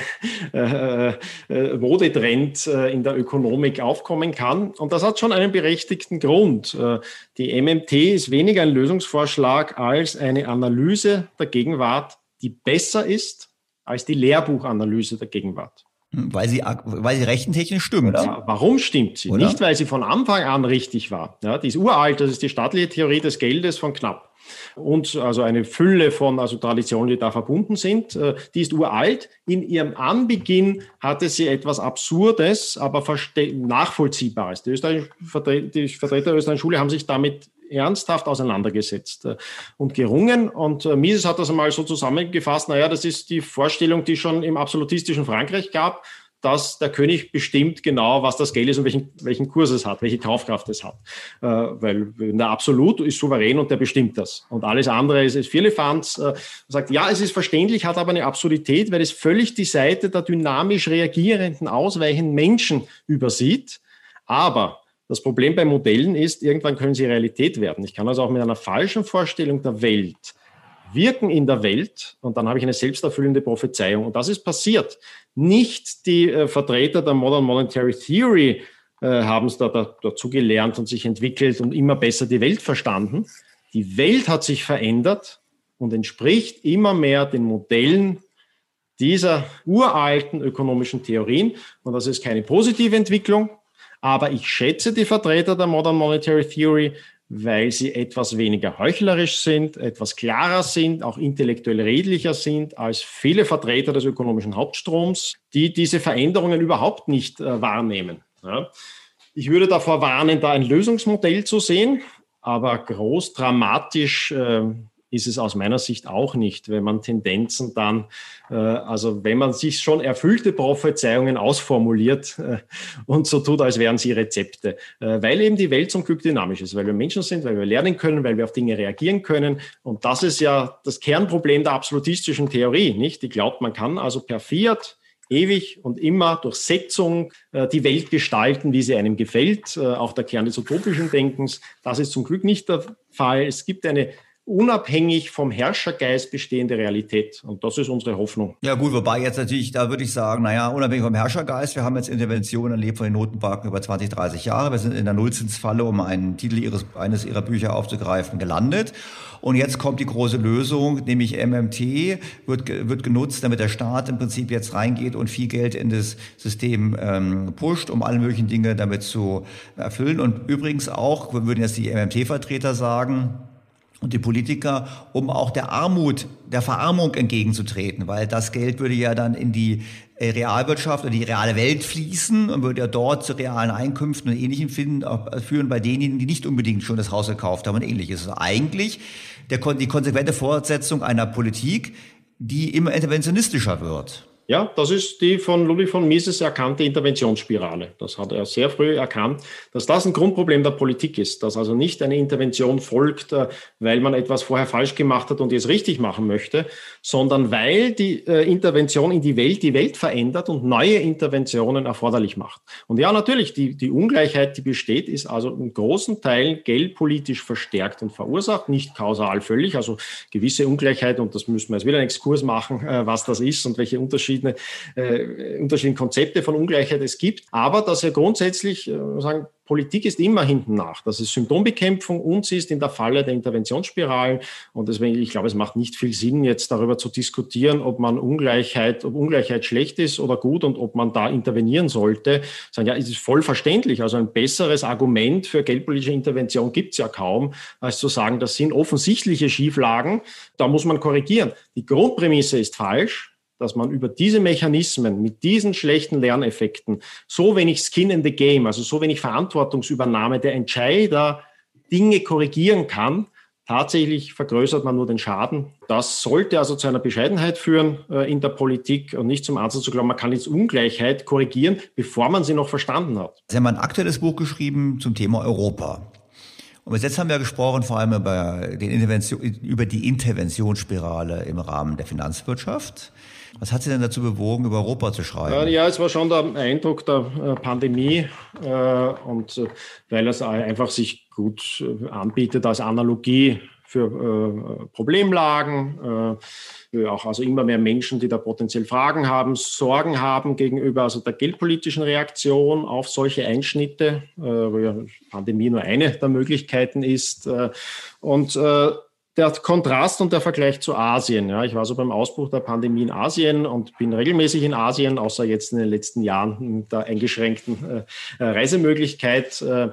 äh, äh, Modetrend äh, in der Ökonomik aufkommen kann. Und das hat schon einen berechtigten Grund. Äh, die M M T ist weniger ein Lösungsvorschlag als eine Analyse der Gegenwart, die besser ist als die Lehrbuchanalyse der Gegenwart. Weil sie, weil sie rechentechnisch stimmt. Ja, warum stimmt sie? Oder? Nicht, weil sie von Anfang an richtig war. Ja, die ist uralt, das ist die staatliche Theorie des Geldes von Knapp. und also eine Fülle von also Traditionen, die da verbunden sind. Die ist uralt. In ihrem Anbeginn hatte sie etwas Absurdes, aber verste- Nachvollziehbares. Die, Österreich- die Vertreter der österreichischen Schule haben sich damit ernsthaft auseinandergesetzt und gerungen. Und Mises hat das einmal so zusammengefasst, naja, das ist die Vorstellung, die schon im absolutistischen Frankreich gab, dass der König bestimmt genau, was das Geld ist und welchen, welchen Kurs es hat, welche Kaufkraft es hat. Äh, weil der Absolut ist souverän und der bestimmt das. Und alles andere ist, ist Firlefanz. Äh, sagt, ja, es ist verständlich, hat aber eine Absurdität, weil es völlig die Seite der dynamisch reagierenden, ausweichenden Menschen übersieht. Aber das Problem bei Modellen ist, irgendwann können sie Realität werden. Ich kann also auch mit einer falschen Vorstellung der Welt wirken in der Welt und dann habe ich eine selbsterfüllende Prophezeiung. Und das ist passiert. Nicht die äh, Vertreter der Modern Monetary Theory äh, haben es da, da, dazu gelernt und sich entwickelt und immer besser die Welt verstanden. Die Welt hat sich verändert und entspricht immer mehr den Modellen dieser uralten ökonomischen Theorien. Und das ist keine positive Entwicklung. Aber ich schätze die Vertreter der Modern Monetary Theory, weil sie etwas weniger heuchlerisch sind, etwas klarer sind, auch intellektuell redlicher sind als viele Vertreter des ökonomischen Hauptstroms, die diese Veränderungen überhaupt nicht äh, wahrnehmen. Ja. Ich würde davor warnen, da ein Lösungsmodell zu sehen, aber groß dramatisch äh, ist es aus meiner Sicht auch nicht, wenn man Tendenzen dann, äh, also wenn man sich schon erfüllte Prophezeiungen ausformuliert äh, und so tut, als wären sie Rezepte, äh, weil eben die Welt zum Glück dynamisch ist, weil wir Menschen sind, weil wir lernen können, weil wir auf Dinge reagieren können und das ist ja das Kernproblem der absolutistischen Theorie, nicht? Die glaubt, man kann also per Fiat ewig und immer durch Setzung äh, die Welt gestalten, wie sie einem gefällt, äh, auch der Kern des utopischen Denkens. Das ist zum Glück nicht der Fall. Es gibt eine unabhängig vom Herrschergeist bestehende Realität. Und das ist unsere Hoffnung. Ja gut, wobei jetzt natürlich, da würde ich sagen, naja, unabhängig vom Herrschergeist, wir haben jetzt Interventionen erlebt von den Notenbanken über zwanzig, dreißig Jahre. Wir sind in der Nullzinsfalle, um einen Titel ihres, eines ihrer Bücher aufzugreifen, gelandet. Und jetzt kommt die große Lösung, nämlich M M T wird, wird genutzt, damit der Staat im Prinzip jetzt reingeht und viel Geld in das System ähm, pusht, um alle möglichen Dinge damit zu erfüllen. Und übrigens auch, würden jetzt die M M T-Vertreter sagen, und die Politiker, um auch der Armut, der Verarmung entgegenzutreten, weil das Geld würde ja dann in die Realwirtschaft oder die reale Welt fließen und würde ja dort zu realen Einkünften und Ähnlichem finden, führen bei denjenigen, die nicht unbedingt schon das Haus gekauft haben und Ähnliches. Also eigentlich der, die konsequente Fortsetzung einer Politik, die immer interventionistischer wird. Ja, das ist die von Ludwig von Mises erkannte Interventionsspirale. Das hat er sehr früh erkannt, dass das ein Grundproblem der Politik ist, dass also nicht eine Intervention folgt, weil man etwas vorher falsch gemacht hat und jetzt richtig machen möchte, sondern weil die Intervention in die Welt die Welt verändert und neue Interventionen erforderlich macht. Und ja, natürlich, die, die Ungleichheit, die besteht, ist also in großen Teilen geldpolitisch verstärkt und verursacht, nicht kausal völlig, also gewisse Ungleichheit, und das müssen wir jetzt wieder einen Exkurs machen, was das ist und welche Unterschiede Äh, unterschiedliche Konzepte von Ungleichheit es gibt, aber dass ja grundsätzlich äh, sagen, Politik ist immer hinten nach. Das ist Symptombekämpfung und sie ist in der Falle der Interventionsspiralen. Und deswegen, ich glaube, es macht nicht viel Sinn, jetzt darüber zu diskutieren, ob man Ungleichheit, ob Ungleichheit schlecht ist oder gut und ob man da intervenieren sollte. Sagen, ja, es ist voll verständlich. Also ein besseres Argument für geldpolitische Intervention gibt es ja kaum, als zu sagen, das sind offensichtliche Schieflagen. Da muss man korrigieren. Die Grundprämisse ist falsch, dass man über diese Mechanismen mit diesen schlechten Lerneffekten so wenig Skin in the Game, also so wenig Verantwortungsübernahme der Entscheider Dinge korrigieren kann, tatsächlich vergrößert man nur den Schaden. Das sollte also zu einer Bescheidenheit führen äh, in der Politik und nicht zum Ansatz zu glauben, man kann jetzt Ungleichheit korrigieren, bevor man sie noch verstanden hat. Sie haben ein aktuelles Buch geschrieben zum Thema Europa. Und bis jetzt haben wir gesprochen vor allem über, den Intervention, über die Interventionsspirale im Rahmen der Finanzwirtschaft. Was hat Sie denn dazu bewogen, über Europa zu schreiben? Ja, es war schon der Eindruck der Pandemie und weil es einfach sich gut anbietet als Analogie für Problemlagen, auch also immer mehr Menschen, die da potenziell Fragen haben, Sorgen haben gegenüber also der geldpolitischen Reaktion auf solche Einschnitte, wo ja Pandemie nur eine der Möglichkeiten ist. Und der Kontrast und der Vergleich zu Asien. Ja, ich war so beim Ausbruch der Pandemie in Asien und bin regelmäßig in Asien, außer jetzt in den letzten Jahren mit der eingeschränkten äh, Reisemöglichkeit. Äh,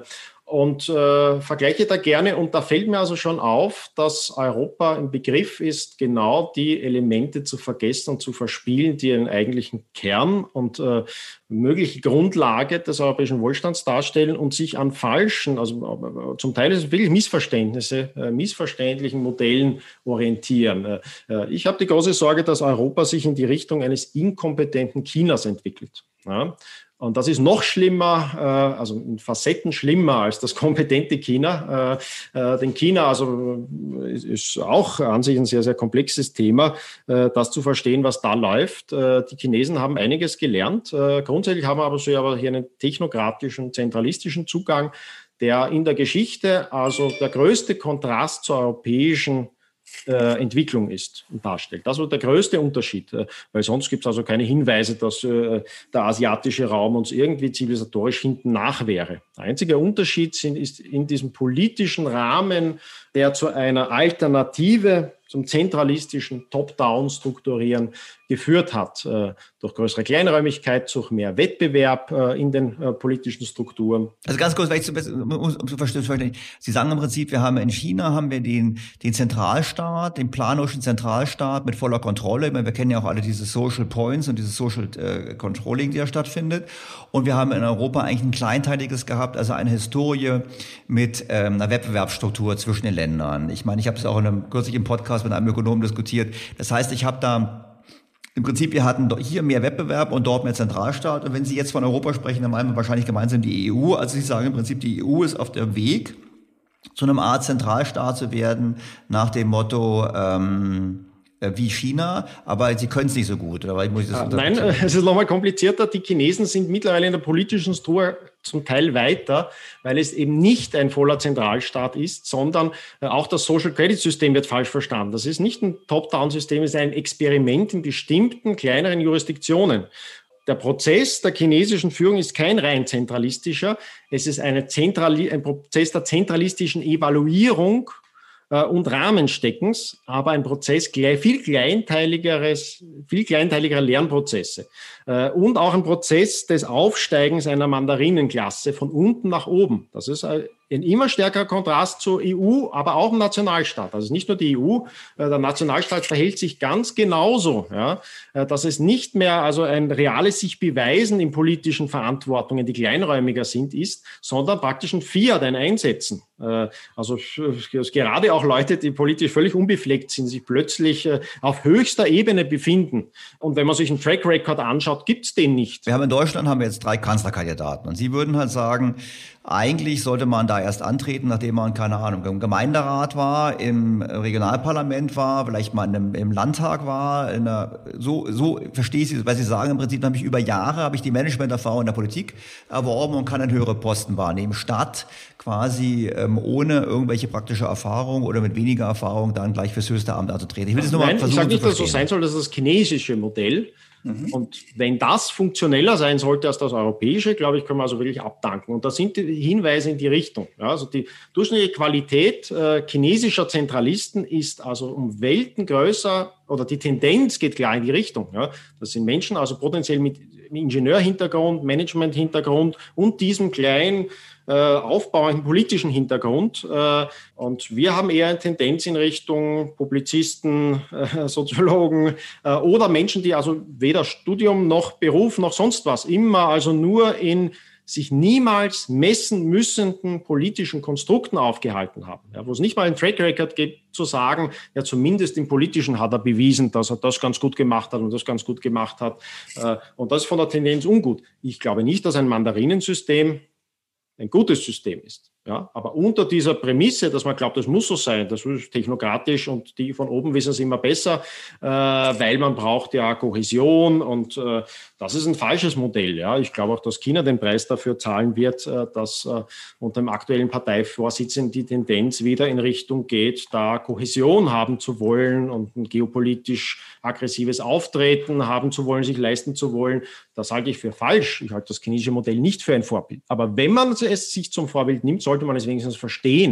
und äh, vergleiche da gerne. Und da fällt mir also schon auf, dass Europa im Begriff ist, genau die Elemente zu vergessen und zu verspielen, die einen eigentlichen Kern und äh, mögliche Grundlage des europäischen Wohlstands darstellen und sich an falschen, also zum Teil ist es wirklich Missverständnisse, äh, missverständlichen Modellen orientieren. Äh, ich habe die große Sorge, dass Europa sich in die Richtung eines inkompetenten Chinas entwickelt. Ja? Und das ist noch schlimmer, also in Facetten schlimmer als das kompetente China. Denn China also ist auch an sich ein sehr, sehr komplexes Thema, das zu verstehen, was da läuft. Die Chinesen haben einiges gelernt. Grundsätzlich haben aber sie aber hier einen technokratischen, zentralistischen Zugang, der in der Geschichte also der größte Kontrast zur europäischen Äh, Entwicklung ist und darstellt. Das ist der größte Unterschied, äh, weil sonst gibt es also keine Hinweise, dass äh, der asiatische Raum uns irgendwie zivilisatorisch hinten nach wäre. Der einzige Unterschied sind, ist in diesem politischen Rahmen, der zu einer Alternative zum zentralistischen Top-Down-Strukturieren geführt hat, äh, durch größere Kleinräumigkeit, durch mehr Wettbewerb äh, in den äh, politischen Strukturen. Also ganz kurz, vielleicht zu, um, um zu verstehen, Sie sagen im Prinzip, wir haben in China haben wir den, den Zentralstaat, den planerischen Zentralstaat mit voller Kontrolle. Ich meine, wir kennen ja auch alle diese Social Points und dieses Social äh, Controlling, die da stattfindet. Und wir haben in Europa eigentlich ein kleinteiliges gehabt, also eine Historie mit ähm, einer Wettbewerbsstruktur zwischen den Ländern. Ich meine, ich habe es auch in einem kürzlichen Podcast mit einem Ökonomen diskutiert. Das heißt, ich habe da im Prinzip, wir hatten hier mehr Wettbewerb und dort mehr Zentralstaat. Und wenn Sie jetzt von Europa sprechen, dann meinen wir wahrscheinlich gemeinsam die E U. Also Sie sagen im Prinzip, die E U ist auf dem Weg, zu einem Art Zentralstaat zu werden, nach dem Motto ähm, wie China, aber sie können es nicht so gut. Oder muss ich das Nein, es ist nochmal komplizierter. Die Chinesen sind mittlerweile in der politischen Struktur zum Teil weiter, weil es eben nicht ein voller Zentralstaat ist, sondern auch das Social Credit System wird falsch verstanden. Das ist nicht ein Top-Down-System, es ist ein Experiment in bestimmten kleineren Jurisdiktionen. Der Prozess der chinesischen Führung ist kein rein zentralistischer, es ist eine Zentrali- ein Prozess der zentralistischen Evaluierung und Rahmensteckens, aber ein Prozess viel kleinteiligeres, viel kleinteiligerer Lernprozesse und auch ein Prozess des Aufsteigens einer Mandarinenklasse von unten nach oben. Das ist ein immer stärkerer Kontrast zur E U, aber auch im Nationalstaat. Also nicht nur die E U, der Nationalstaat verhält sich ganz genauso, ja, dass es nicht mehr also ein reales sich beweisen in politischen Verantwortungen, die kleinräumiger sind, ist, sondern praktisch ein Fiat, ein Einsetzen. Also gerade auch Leute, die politisch völlig unbefleckt sind, sich plötzlich auf höchster Ebene befinden. Und wenn man sich einen Track Record anschaut, gibt es den nicht. Wir haben in Deutschland haben wir jetzt drei Kanzlerkandidaten und Sie würden halt sagen, eigentlich sollte man da erst antreten, nachdem man, keine Ahnung, im Gemeinderat war, im Regionalparlament war, vielleicht mal in einem, im Landtag war. In einer, so, so verstehe ich Sie, weil Sie sagen, im Prinzip habe ich über Jahre, habe ich die Managementerfahrung in der Politik erworben und kann einen höheren Posten wahrnehmen, statt quasi ähm, ohne irgendwelche praktische Erfahrung oder mit weniger Erfahrung dann gleich fürs höchste Amt anzutreten. Ich will das nur Nein, mal versuchen ich sage nicht, zu dass es so sein soll, dass das chinesische Modell. Mhm. Und wenn das funktioneller sein sollte als das europäische, glaube ich, können wir also wirklich abdanken. Und da sind die Hinweise in die Richtung. Ja, also die durchschnittliche Qualität äh, chinesischer Zentralisten ist also um Welten größer, oder die Tendenz geht klar in die Richtung. Ja. Das sind Menschen also potenziell mit Ingenieurhintergrund, Management-Hintergrund und diesem kleinen äh, aufbauenden politischen Hintergrund. Äh, und wir haben eher eine Tendenz in Richtung Publizisten, äh, Soziologen äh, oder Menschen, die also weder Studium noch Beruf noch sonst was, immer also nur in sich niemals messen müssenden politischen Konstrukten aufgehalten haben. Ja, wo es nicht mal einen Track Record gibt, zu sagen, ja zumindest im Politischen hat er bewiesen, dass er das ganz gut gemacht hat und das ganz gut gemacht hat. Äh, und das ist von der Tendenz ungut. Ich glaube nicht, dass ein Mandarinensystem ein gutes System ist. Ja, aber unter dieser Prämisse, dass man glaubt, das muss so sein, das ist technokratisch und die von oben wissen es immer besser, äh, weil man braucht ja Kohäsion und äh, das ist ein falsches Modell. Ja. Ich glaube auch, dass China den Preis dafür zahlen wird, äh, dass äh, unter dem aktuellen Parteivorsitzenden die Tendenz wieder in Richtung geht, da Kohäsion haben zu wollen und ein geopolitisch aggressives Auftreten haben zu wollen, sich leisten zu wollen. Das halte ich für falsch. Ich halte das chinesische Modell nicht für ein Vorbild. Aber wenn man es sich zum Vorbild nimmt, sollte man es wenigstens verstehen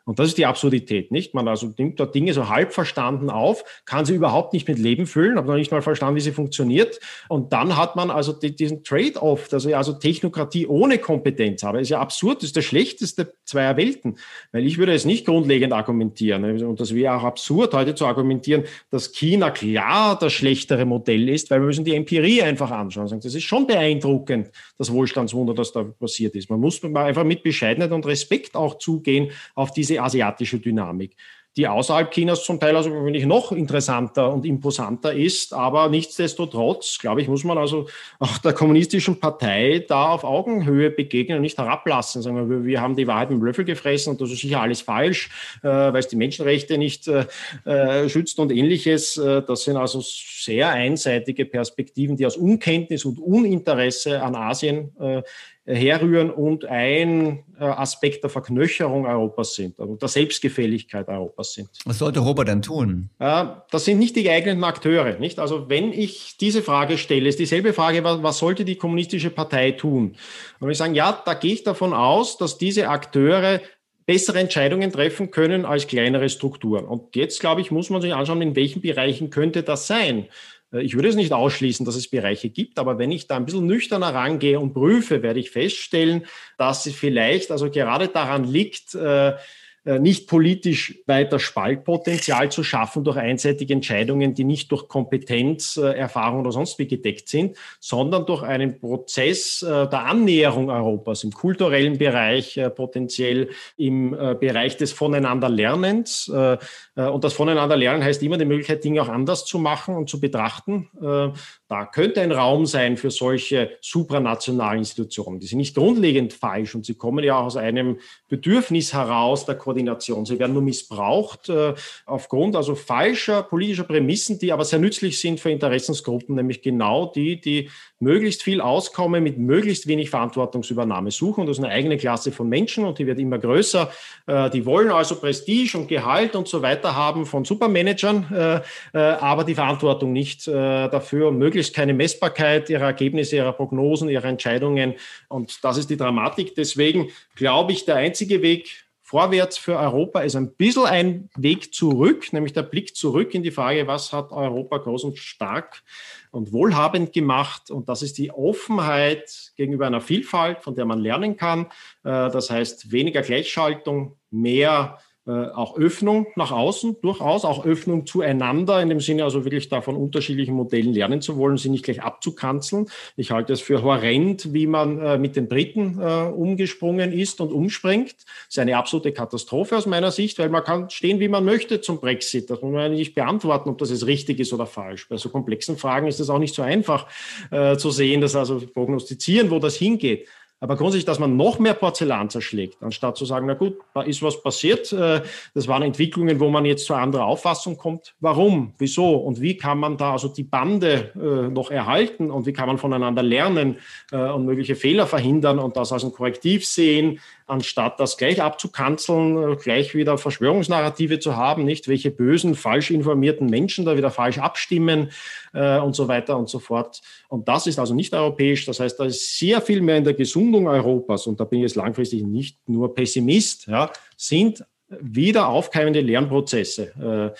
Und das ist die Absurdität, nicht? Man also nimmt dort Dinge so halb verstanden auf, kann sie überhaupt nicht mit Leben füllen, hat noch nicht mal verstanden, wie sie funktioniert. Und dann hat man also die, diesen Trade-off, dass ich also Technokratie ohne Kompetenz habe. Das ist ja absurd, das ist das Schlechteste zweier Welten. Weil ich würde es nicht grundlegend argumentieren. Und das wäre auch absurd, heute zu argumentieren, dass China klar das schlechtere Modell ist, weil wir müssen die Empirie einfach anschauen. Das ist schon beeindruckend, das Wohlstandswunder, das da passiert ist. Man muss einfach mit Bescheidenheit und Respekt auch zugehen auf diese asiatische Dynamik, die außerhalb Chinas zum Teil also wenn ich noch interessanter und imposanter ist, aber nichtsdestotrotz, glaube ich, muss man also auch der kommunistischen Partei da auf Augenhöhe begegnen und nicht herablassen. Sagen wir, wir haben die Wahrheit mit dem Löffel gefressen und das ist sicher alles falsch, äh, weil es die Menschenrechte nicht äh, schützt und Ähnliches. Äh, das sind also sehr einseitige Perspektiven, die aus Unkenntnis und Uninteresse an Asien äh, herrühren und ein äh, Aspekt der Verknöcherung Europas sind, also der Selbstgefälligkeit Europas sind. Was sollte Europa denn tun? Äh, das sind nicht die geeigneten Akteure, nicht? Also wenn ich diese Frage stelle, ist dieselbe Frage, was, was sollte die kommunistische Partei tun? Und ich sage, ja, da gehe ich davon aus, dass diese Akteure bessere Entscheidungen treffen können als kleinere Strukturen. Und jetzt, glaube ich, muss man sich anschauen, in welchen Bereichen könnte das sein. Ich würde es nicht ausschließen, dass es Bereiche gibt, aber wenn ich da ein bisschen nüchterner rangehe und prüfe, werde ich feststellen, dass es vielleicht also gerade daran liegt, äh, nicht politisch weiter Spaltpotenzial zu schaffen durch einseitige Entscheidungen, die nicht durch Kompetenz, Erfahrung oder sonst wie gedeckt sind, sondern durch einen Prozess der Annäherung Europas im kulturellen Bereich, potenziell im Bereich des Voneinanderlernens. Und das Voneinanderlernen heißt immer die Möglichkeit, Dinge auch anders zu machen und zu betrachten. Da könnte ein Raum sein für solche supranationalen Institutionen. Die sind nicht grundlegend falsch und sie kommen ja auch aus einem Bedürfnis heraus der Koordination. Sie werden nur missbraucht äh, aufgrund also falscher politischer Prämissen, die aber sehr nützlich sind für Interessensgruppen, nämlich genau die, die möglichst viel Auskommen mit möglichst wenig Verantwortungsübernahme suchen. Und das ist eine eigene Klasse von Menschen und die wird immer größer. Äh, die wollen also Prestige und Gehalt und so weiter haben von Supermanagern, äh, äh, aber die Verantwortung nicht äh, dafür und möglichst keine Messbarkeit ihrer Ergebnisse, ihrer Prognosen, ihrer Entscheidungen. Und das ist die Dramatik. Deswegen glaube ich, der einzige Weg vorwärts für Europa ist ein bisschen ein Weg zurück, nämlich der Blick zurück in die Frage, was hat Europa groß und stark und wohlhabend gemacht? Und das ist die Offenheit gegenüber einer Vielfalt, von der man lernen kann. Das heißt, weniger Gleichschaltung, mehr auch Öffnung nach außen, durchaus auch Öffnung zueinander, in dem Sinne also wirklich da von unterschiedlichen Modellen lernen zu wollen, sie nicht gleich abzukanzeln. Ich halte es für horrend, wie man äh, mit den Briten äh, umgesprungen ist und umspringt. Das ist eine absolute Katastrophe aus meiner Sicht, weil man kann stehen, wie man möchte zum Brexit. Das muss man nicht beantworten, ob das jetzt richtig ist oder falsch. Bei so komplexen Fragen ist es auch nicht so einfach äh, zu sehen, dass also prognostizieren, wo das hingeht. Aber grundsätzlich, dass man noch mehr Porzellan zerschlägt, anstatt zu sagen, na gut, da ist was passiert. Das waren Entwicklungen, wo man jetzt zu anderer Auffassung kommt. Warum? Wieso? Und wie kann man da also die Bande noch erhalten? Und wie kann man voneinander lernen und mögliche Fehler verhindern und das als ein Korrektiv sehen, anstatt das gleich abzukanzeln, gleich wieder Verschwörungsnarrative zu haben, nicht? Welche bösen, falsch informierten Menschen da wieder falsch abstimmen und so weiter und so fort. Und das ist also nicht europäisch. Das heißt, da ist sehr viel mehr in der Gesundung Europas, und da bin ich jetzt langfristig nicht nur Pessimist, ja, sind wieder aufkeimende Lernprozesse.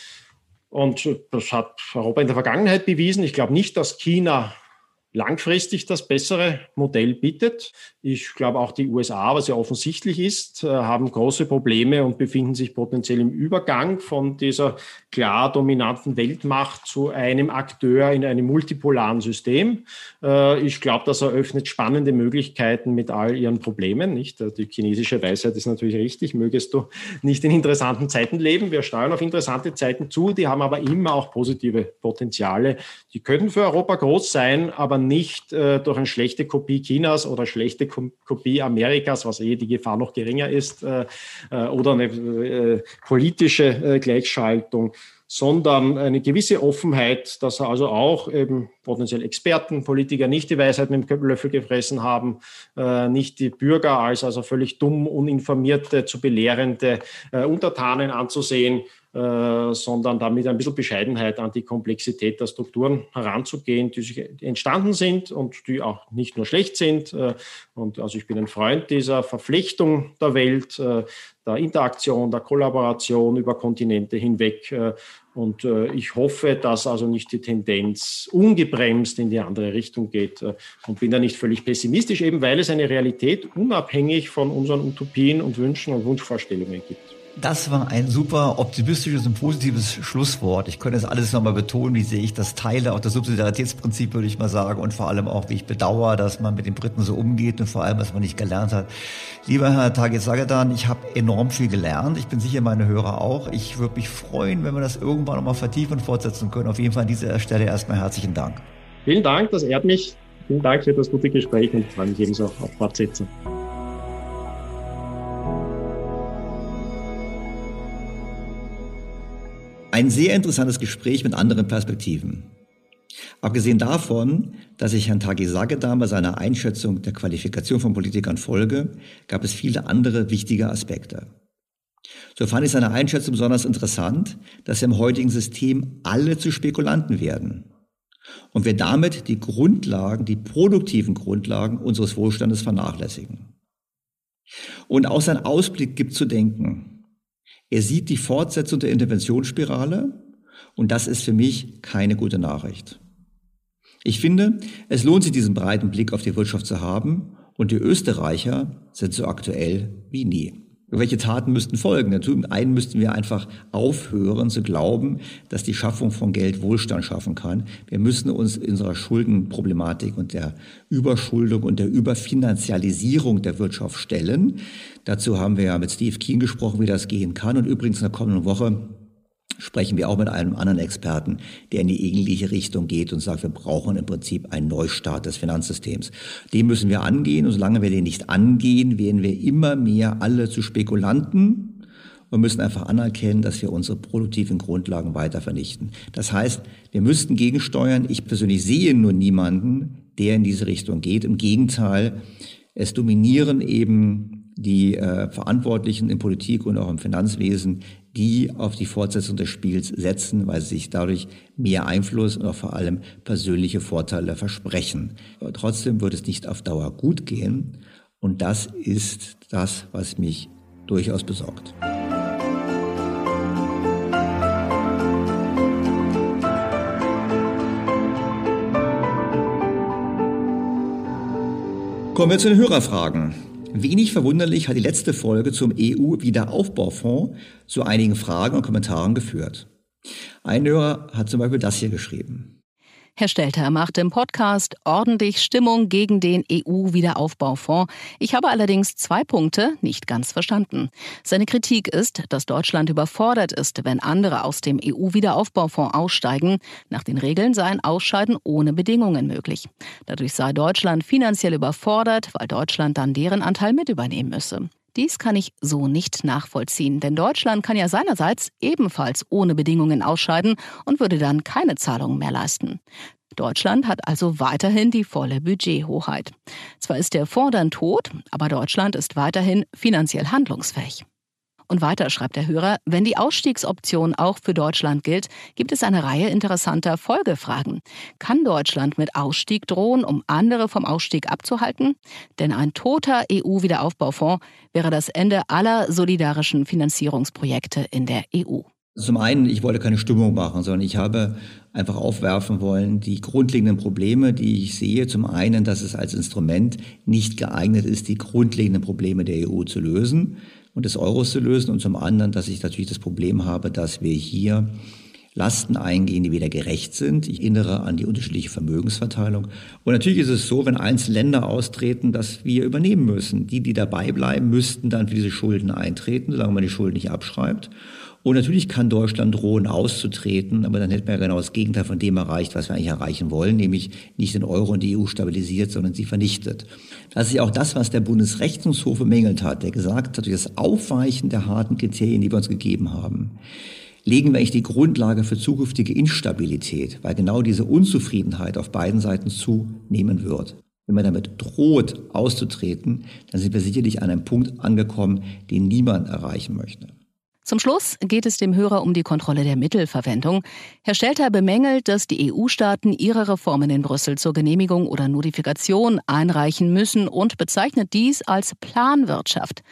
Und das hat Europa in der Vergangenheit bewiesen. Ich glaube nicht, dass China langfristig das bessere Modell bietet. Ich glaube auch die U S A, was ja offensichtlich ist, haben große Probleme und befinden sich potenziell im Übergang von dieser klar dominanten Weltmacht zu einem Akteur in einem multipolaren System. Ich glaube, das eröffnet spannende Möglichkeiten mit all ihren Problemen. Nicht? Die chinesische Weisheit ist natürlich richtig, mögest du nicht in interessanten Zeiten leben. Wir steuern auf interessante Zeiten zu, die haben aber immer auch positive Potenziale. Die können für Europa groß sein, aber nicht äh, durch eine schlechte Kopie Chinas oder schlechte Ko- Kopie Amerikas, was eh die Gefahr noch geringer ist, äh, äh, oder eine äh, politische äh, Gleichschaltung, sondern eine gewisse Offenheit, dass also auch eben potenziell Experten, Politiker nicht die Weisheit mit dem Löffel gefressen haben, äh, nicht die Bürger als also völlig dumm, uninformierte, zu belehrende äh, Untertanen anzusehen, äh, sondern damit ein bisschen Bescheidenheit an die Komplexität der Strukturen heranzugehen, die sich entstanden sind und die auch nicht nur schlecht sind. Äh, und also ich bin ein Freund dieser Verflechtung der Welt, äh, der Interaktion, der Kollaboration über Kontinente hinweg. Und ich hoffe, dass also nicht die Tendenz ungebremst in die andere Richtung geht und bin da nicht völlig pessimistisch, eben weil es eine Realität unabhängig von unseren Utopien und Wünschen und Wunschvorstellungen gibt. Das war ein super optimistisches und positives Schlusswort. Ich könnte das alles nochmal betonen, wie sehe ich das teile, auch das Subsidiaritätsprinzip würde ich mal sagen und vor allem auch, wie ich bedauere, dass man mit den Briten so umgeht und vor allem, was man nicht gelernt hat. Lieber Herr Tagir-Sagadan, ich habe enorm viel gelernt. Ich bin sicher, meine Hörer auch. Ich würde mich freuen, wenn wir das irgendwann nochmal vertiefen und fortsetzen können. Auf jeden Fall an dieser Stelle erstmal herzlichen Dank. Vielen Dank, das ehrt mich. Vielen Dank für das gute Gespräch und freue mich ebenso auf Fortsetzung. Ein sehr interessantes Gespräch mit anderen Perspektiven. Abgesehen davon, dass ich Herrn Tagir-Sagadan bei seiner Einschätzung der Qualifikation von Politikern folge, gab es viele andere wichtige Aspekte. So fand ich seine Einschätzung besonders interessant, dass im heutigen System alle zu Spekulanten werden und wir damit die Grundlagen, die produktiven Grundlagen unseres Wohlstandes vernachlässigen. Und auch sein Ausblick gibt zu denken. Er sieht die Fortsetzung der Interventionsspirale und das ist für mich keine gute Nachricht. Ich finde, es lohnt sich, diesen breiten Blick auf die Wirtschaft zu haben und die Österreicher sind so aktuell wie nie. Welche Taten müssten folgen? Zum einen müssten wir einfach aufhören zu glauben, dass die Schaffung von Geld Wohlstand schaffen kann. Wir müssen uns unserer Schuldenproblematik und der Überschuldung und der Überfinanzialisierung der Wirtschaft stellen. Dazu haben wir ja mit Steve Keen gesprochen, wie das gehen kann. Und übrigens in der kommenden Woche sprechen wir auch mit einem anderen Experten, der in die ähnliche Richtung geht und sagt, wir brauchen im Prinzip einen Neustart des Finanzsystems. Den müssen wir angehen und solange wir den nicht angehen, werden wir immer mehr alle zu Spekulanten und müssen einfach anerkennen, dass wir unsere produktiven Grundlagen weiter vernichten. Das heißt, wir müssten gegensteuern. Ich persönlich sehe nur niemanden, der in diese Richtung geht. Im Gegenteil, es dominieren eben die äh, Verantwortlichen in Politik und auch im Finanzwesen, die auf die Fortsetzung des Spiels setzen, weil sie sich dadurch mehr Einfluss und auch vor allem persönliche Vorteile versprechen. Aber trotzdem wird es nicht auf Dauer gut gehen und das ist das, was mich durchaus besorgt. Kommen wir zu den Hörerfragen. Wenig verwunderlich hat die letzte Folge zum E U-Wiederaufbaufonds zu einigen Fragen und Kommentaren geführt. Ein Hörer hat zum Beispiel das hier geschrieben. Herr Stelter macht im Podcast ordentlich Stimmung gegen den E U-Wiederaufbaufonds. Ich habe allerdings zwei Punkte nicht ganz verstanden. Seine Kritik ist, dass Deutschland überfordert ist, wenn andere aus dem E U-Wiederaufbaufonds aussteigen. Nach den Regeln sei ein Ausscheiden ohne Bedingungen möglich. Dadurch sei Deutschland finanziell überfordert, weil Deutschland dann deren Anteil mit übernehmen müsse. Dies kann ich so nicht nachvollziehen, denn Deutschland kann ja seinerseits ebenfalls ohne Bedingungen ausscheiden und würde dann keine Zahlungen mehr leisten. Deutschland hat also weiterhin die volle Budgethoheit. Zwar ist der Fonds dann tot, aber Deutschland ist weiterhin finanziell handlungsfähig. Und weiter schreibt der Hörer, wenn die Ausstiegsoption auch für Deutschland gilt, gibt es eine Reihe interessanter Folgefragen. Kann Deutschland mit Ausstieg drohen, um andere vom Ausstieg abzuhalten? Denn ein toter E U-Wiederaufbaufonds wäre das Ende aller solidarischen Finanzierungsprojekte in der E U. Zum einen, ich wollte keine Stimmung machen, sondern ich habe einfach aufwerfen wollen, die grundlegenden Probleme, die ich sehe. Zum einen, dass es als Instrument nicht geeignet ist, die grundlegenden Probleme der E U zu lösen und des Euros zu lösen. Und zum anderen, dass ich natürlich das Problem habe, dass wir hier Lasten eingehen, die weder gerecht sind. Ich erinnere an die unterschiedliche Vermögensverteilung. Und natürlich ist es so, wenn einzelne Länder austreten, dass wir übernehmen müssen. Die, die dabei bleiben, müssten dann für diese Schulden eintreten, solange man die Schulden nicht abschreibt. Und natürlich kann Deutschland drohen, auszutreten, aber dann hätten wir ja genau das Gegenteil von dem erreicht, was wir eigentlich erreichen wollen, nämlich nicht den Euro und die E U stabilisiert, sondern sie vernichtet. Das ist ja auch das, was der Bundesrechnungshof bemängelt hat, der gesagt hat, durch das Aufweichen der harten Kriterien, die wir uns gegeben haben, legen wir eigentlich die Grundlage für zukünftige Instabilität, weil genau diese Unzufriedenheit auf beiden Seiten zunehmen wird. Wenn man damit droht, auszutreten, dann sind wir sicherlich an einem Punkt angekommen, den niemand erreichen möchte. Zum Schluss geht es dem Hörer um die Kontrolle der Mittelverwendung. Herr Stelter bemängelt, dass die E U-Staaten ihre Reformen in Brüssel zur Genehmigung oder Notifikation einreichen müssen und bezeichnet dies als Planwirtschaft.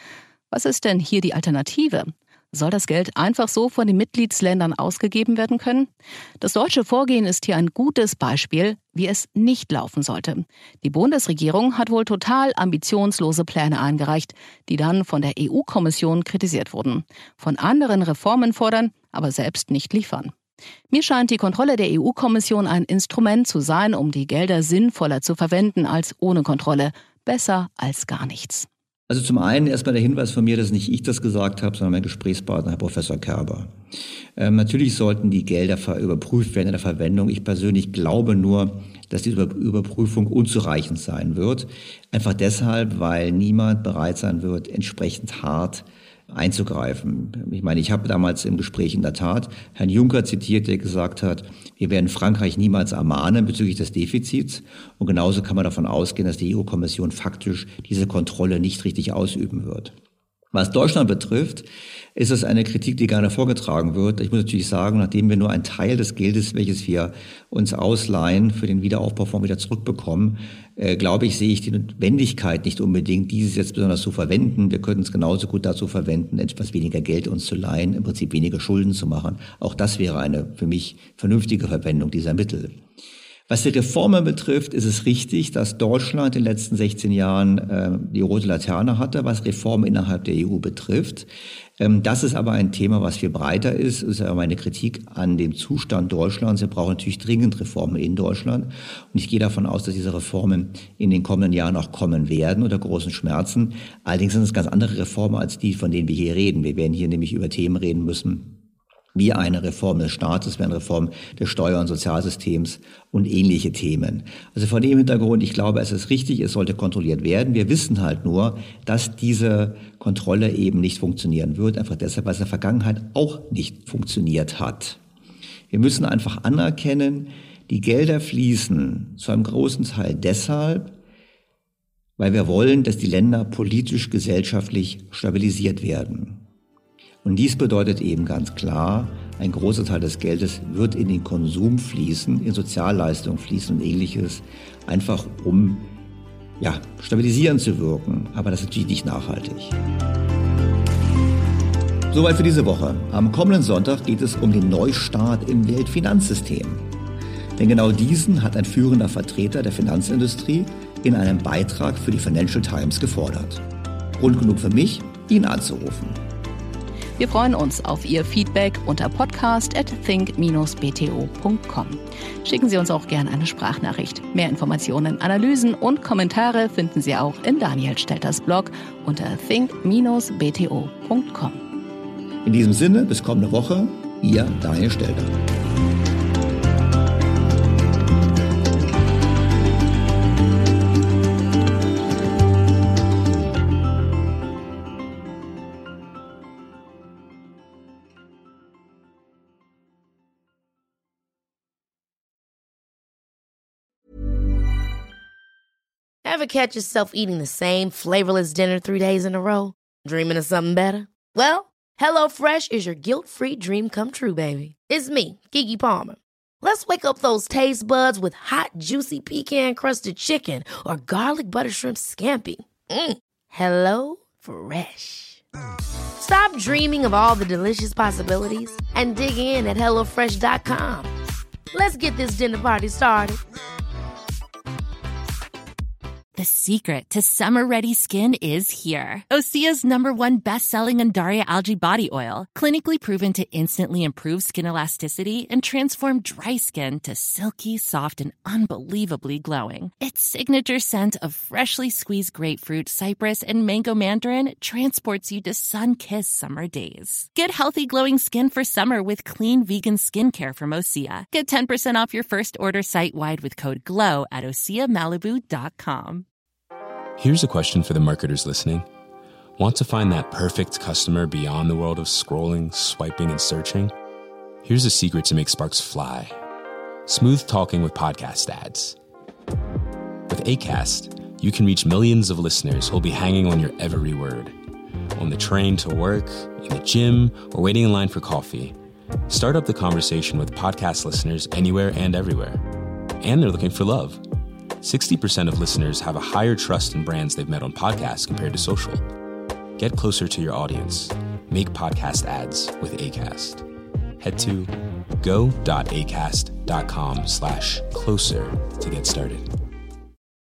Was ist denn hier die Alternative? Soll das Geld einfach so von den Mitgliedsländern ausgegeben werden können? Das deutsche Vorgehen ist hier ein gutes Beispiel, wie es nicht laufen sollte. Die Bundesregierung hat wohl total ambitionslose Pläne eingereicht, die dann von der E U-Kommission kritisiert wurden. Von anderen Reformen fordern, aber selbst nicht liefern. Mir scheint die Kontrolle der E U-Kommission ein Instrument zu sein, um die Gelder sinnvoller zu verwenden als ohne Kontrolle. Besser als gar nichts. Also zum einen erstmal der Hinweis von mir, dass nicht ich das gesagt habe, sondern mein Gesprächspartner, Herr Professor Kerber. Ähm, natürlich sollten die Gelder überprüft werden in der Verwendung. Ich persönlich glaube nur, dass diese Überprüfung unzureichend sein wird. Einfach deshalb, weil niemand bereit sein wird, entsprechend hart einzugreifen. Ich meine, ich habe damals im Gespräch in der Tat Herrn Juncker zitiert, der gesagt hat, wir werden Frankreich niemals ermahnen bezüglich des Defizits. Und genauso kann man davon ausgehen, dass die E U-Kommission faktisch diese Kontrolle nicht richtig ausüben wird. Was Deutschland betrifft, ist es eine Kritik, die gerne vorgetragen wird. Ich muss natürlich sagen, nachdem wir nur einen Teil des Geldes, welches wir uns ausleihen, für den Wiederaufbaufonds wieder zurückbekommen, äh, glaube ich, sehe ich die Notwendigkeit nicht unbedingt, dieses jetzt besonders zu verwenden. Wir könnten es genauso gut dazu verwenden, etwas weniger Geld uns zu leihen, im Prinzip weniger Schulden zu machen. Auch das wäre eine für mich vernünftige Verwendung dieser Mittel. Was die Reformen betrifft, ist es richtig, dass Deutschland in den letzten sechzehn Jahren äh, die rote Laterne hatte, was Reformen innerhalb der E U betrifft. Ähm, das ist aber ein Thema, was viel breiter ist. Das ist aber meine Kritik an dem Zustand Deutschlands. Wir brauchen natürlich dringend Reformen in Deutschland. Und ich gehe davon aus, dass diese Reformen in den kommenden Jahren auch kommen werden, unter großen Schmerzen. Allerdings sind es ganz andere Reformen als die, von denen wir hier reden. Wir werden hier nämlich über Themen reden müssen, wie eine Reform des Staates, wie eine Reform des Steuer- und Sozialsystems und ähnliche Themen. Also vor dem Hintergrund, ich glaube, es ist richtig, es sollte kontrolliert werden. Wir wissen halt nur, dass diese Kontrolle eben nicht funktionieren wird, einfach deshalb, weil es in der Vergangenheit auch nicht funktioniert hat. Wir müssen einfach anerkennen, die Gelder fließen zu einem großen Teil deshalb, weil wir wollen, dass die Länder politisch, gesellschaftlich stabilisiert werden. Und dies bedeutet eben ganz klar, ein großer Teil des Geldes wird in den Konsum fließen, in Sozialleistungen fließen und Ähnliches, einfach um ja, stabilisierend zu wirken. Aber das ist natürlich nicht nachhaltig. Soweit für diese Woche. Am kommenden Sonntag geht es um den Neustart im Weltfinanzsystem. Denn genau diesen hat ein führender Vertreter der Finanzindustrie in einem Beitrag für die Financial Times gefordert. Grund genug für mich, ihn anzurufen. Wir freuen uns auf Ihr Feedback unter podcast at think dash b t o punkt com. Schicken Sie uns auch gerne eine Sprachnachricht. Mehr Informationen, Analysen und Kommentare finden Sie auch in Daniel Stelters Blog unter think dash b t o punkt com. In diesem Sinne, bis kommende Woche, Ihr Daniel Stelter. Ever catch yourself eating the same flavorless dinner three days in a row? Dreaming of something better? Well, HelloFresh is your guilt-free dream come true, baby. It's me, Keke Palmer. Let's wake up those taste buds with hot, juicy pecan-crusted chicken or garlic butter shrimp scampi. Mm. Hello Fresh. Stop dreaming of all the delicious possibilities and dig in at hello fresh dot com. Let's get this dinner party started. The secret to summer-ready skin is here. Osea's number one best-selling Undaria Algae Body Oil, clinically proven to instantly improve skin elasticity and transform dry skin to silky, soft, and unbelievably glowing. Its signature scent of freshly squeezed grapefruit, cypress, and mango mandarin transports you to sun-kissed summer days. Get healthy, glowing skin for summer with clean vegan skincare from Osea. Get ten percent off your first order site-wide with code GLOW at osea malibu dot com. Here's a question for the marketers listening. Want to find that perfect customer beyond the world of scrolling, swiping, and searching? Here's a secret to make sparks fly. Smooth talking with podcast ads. With Acast, you can reach millions of listeners who'll be hanging on your every word. On the train to work, in the gym, or waiting in line for coffee. Start up the conversation with podcast listeners anywhere and everywhere. And they're looking for love. sixty percent of listeners have a higher trust in brands they've met on podcasts compared to social. Get closer to your audience. Make podcast ads with Acast. Head to go.acast.com slash closer to get started.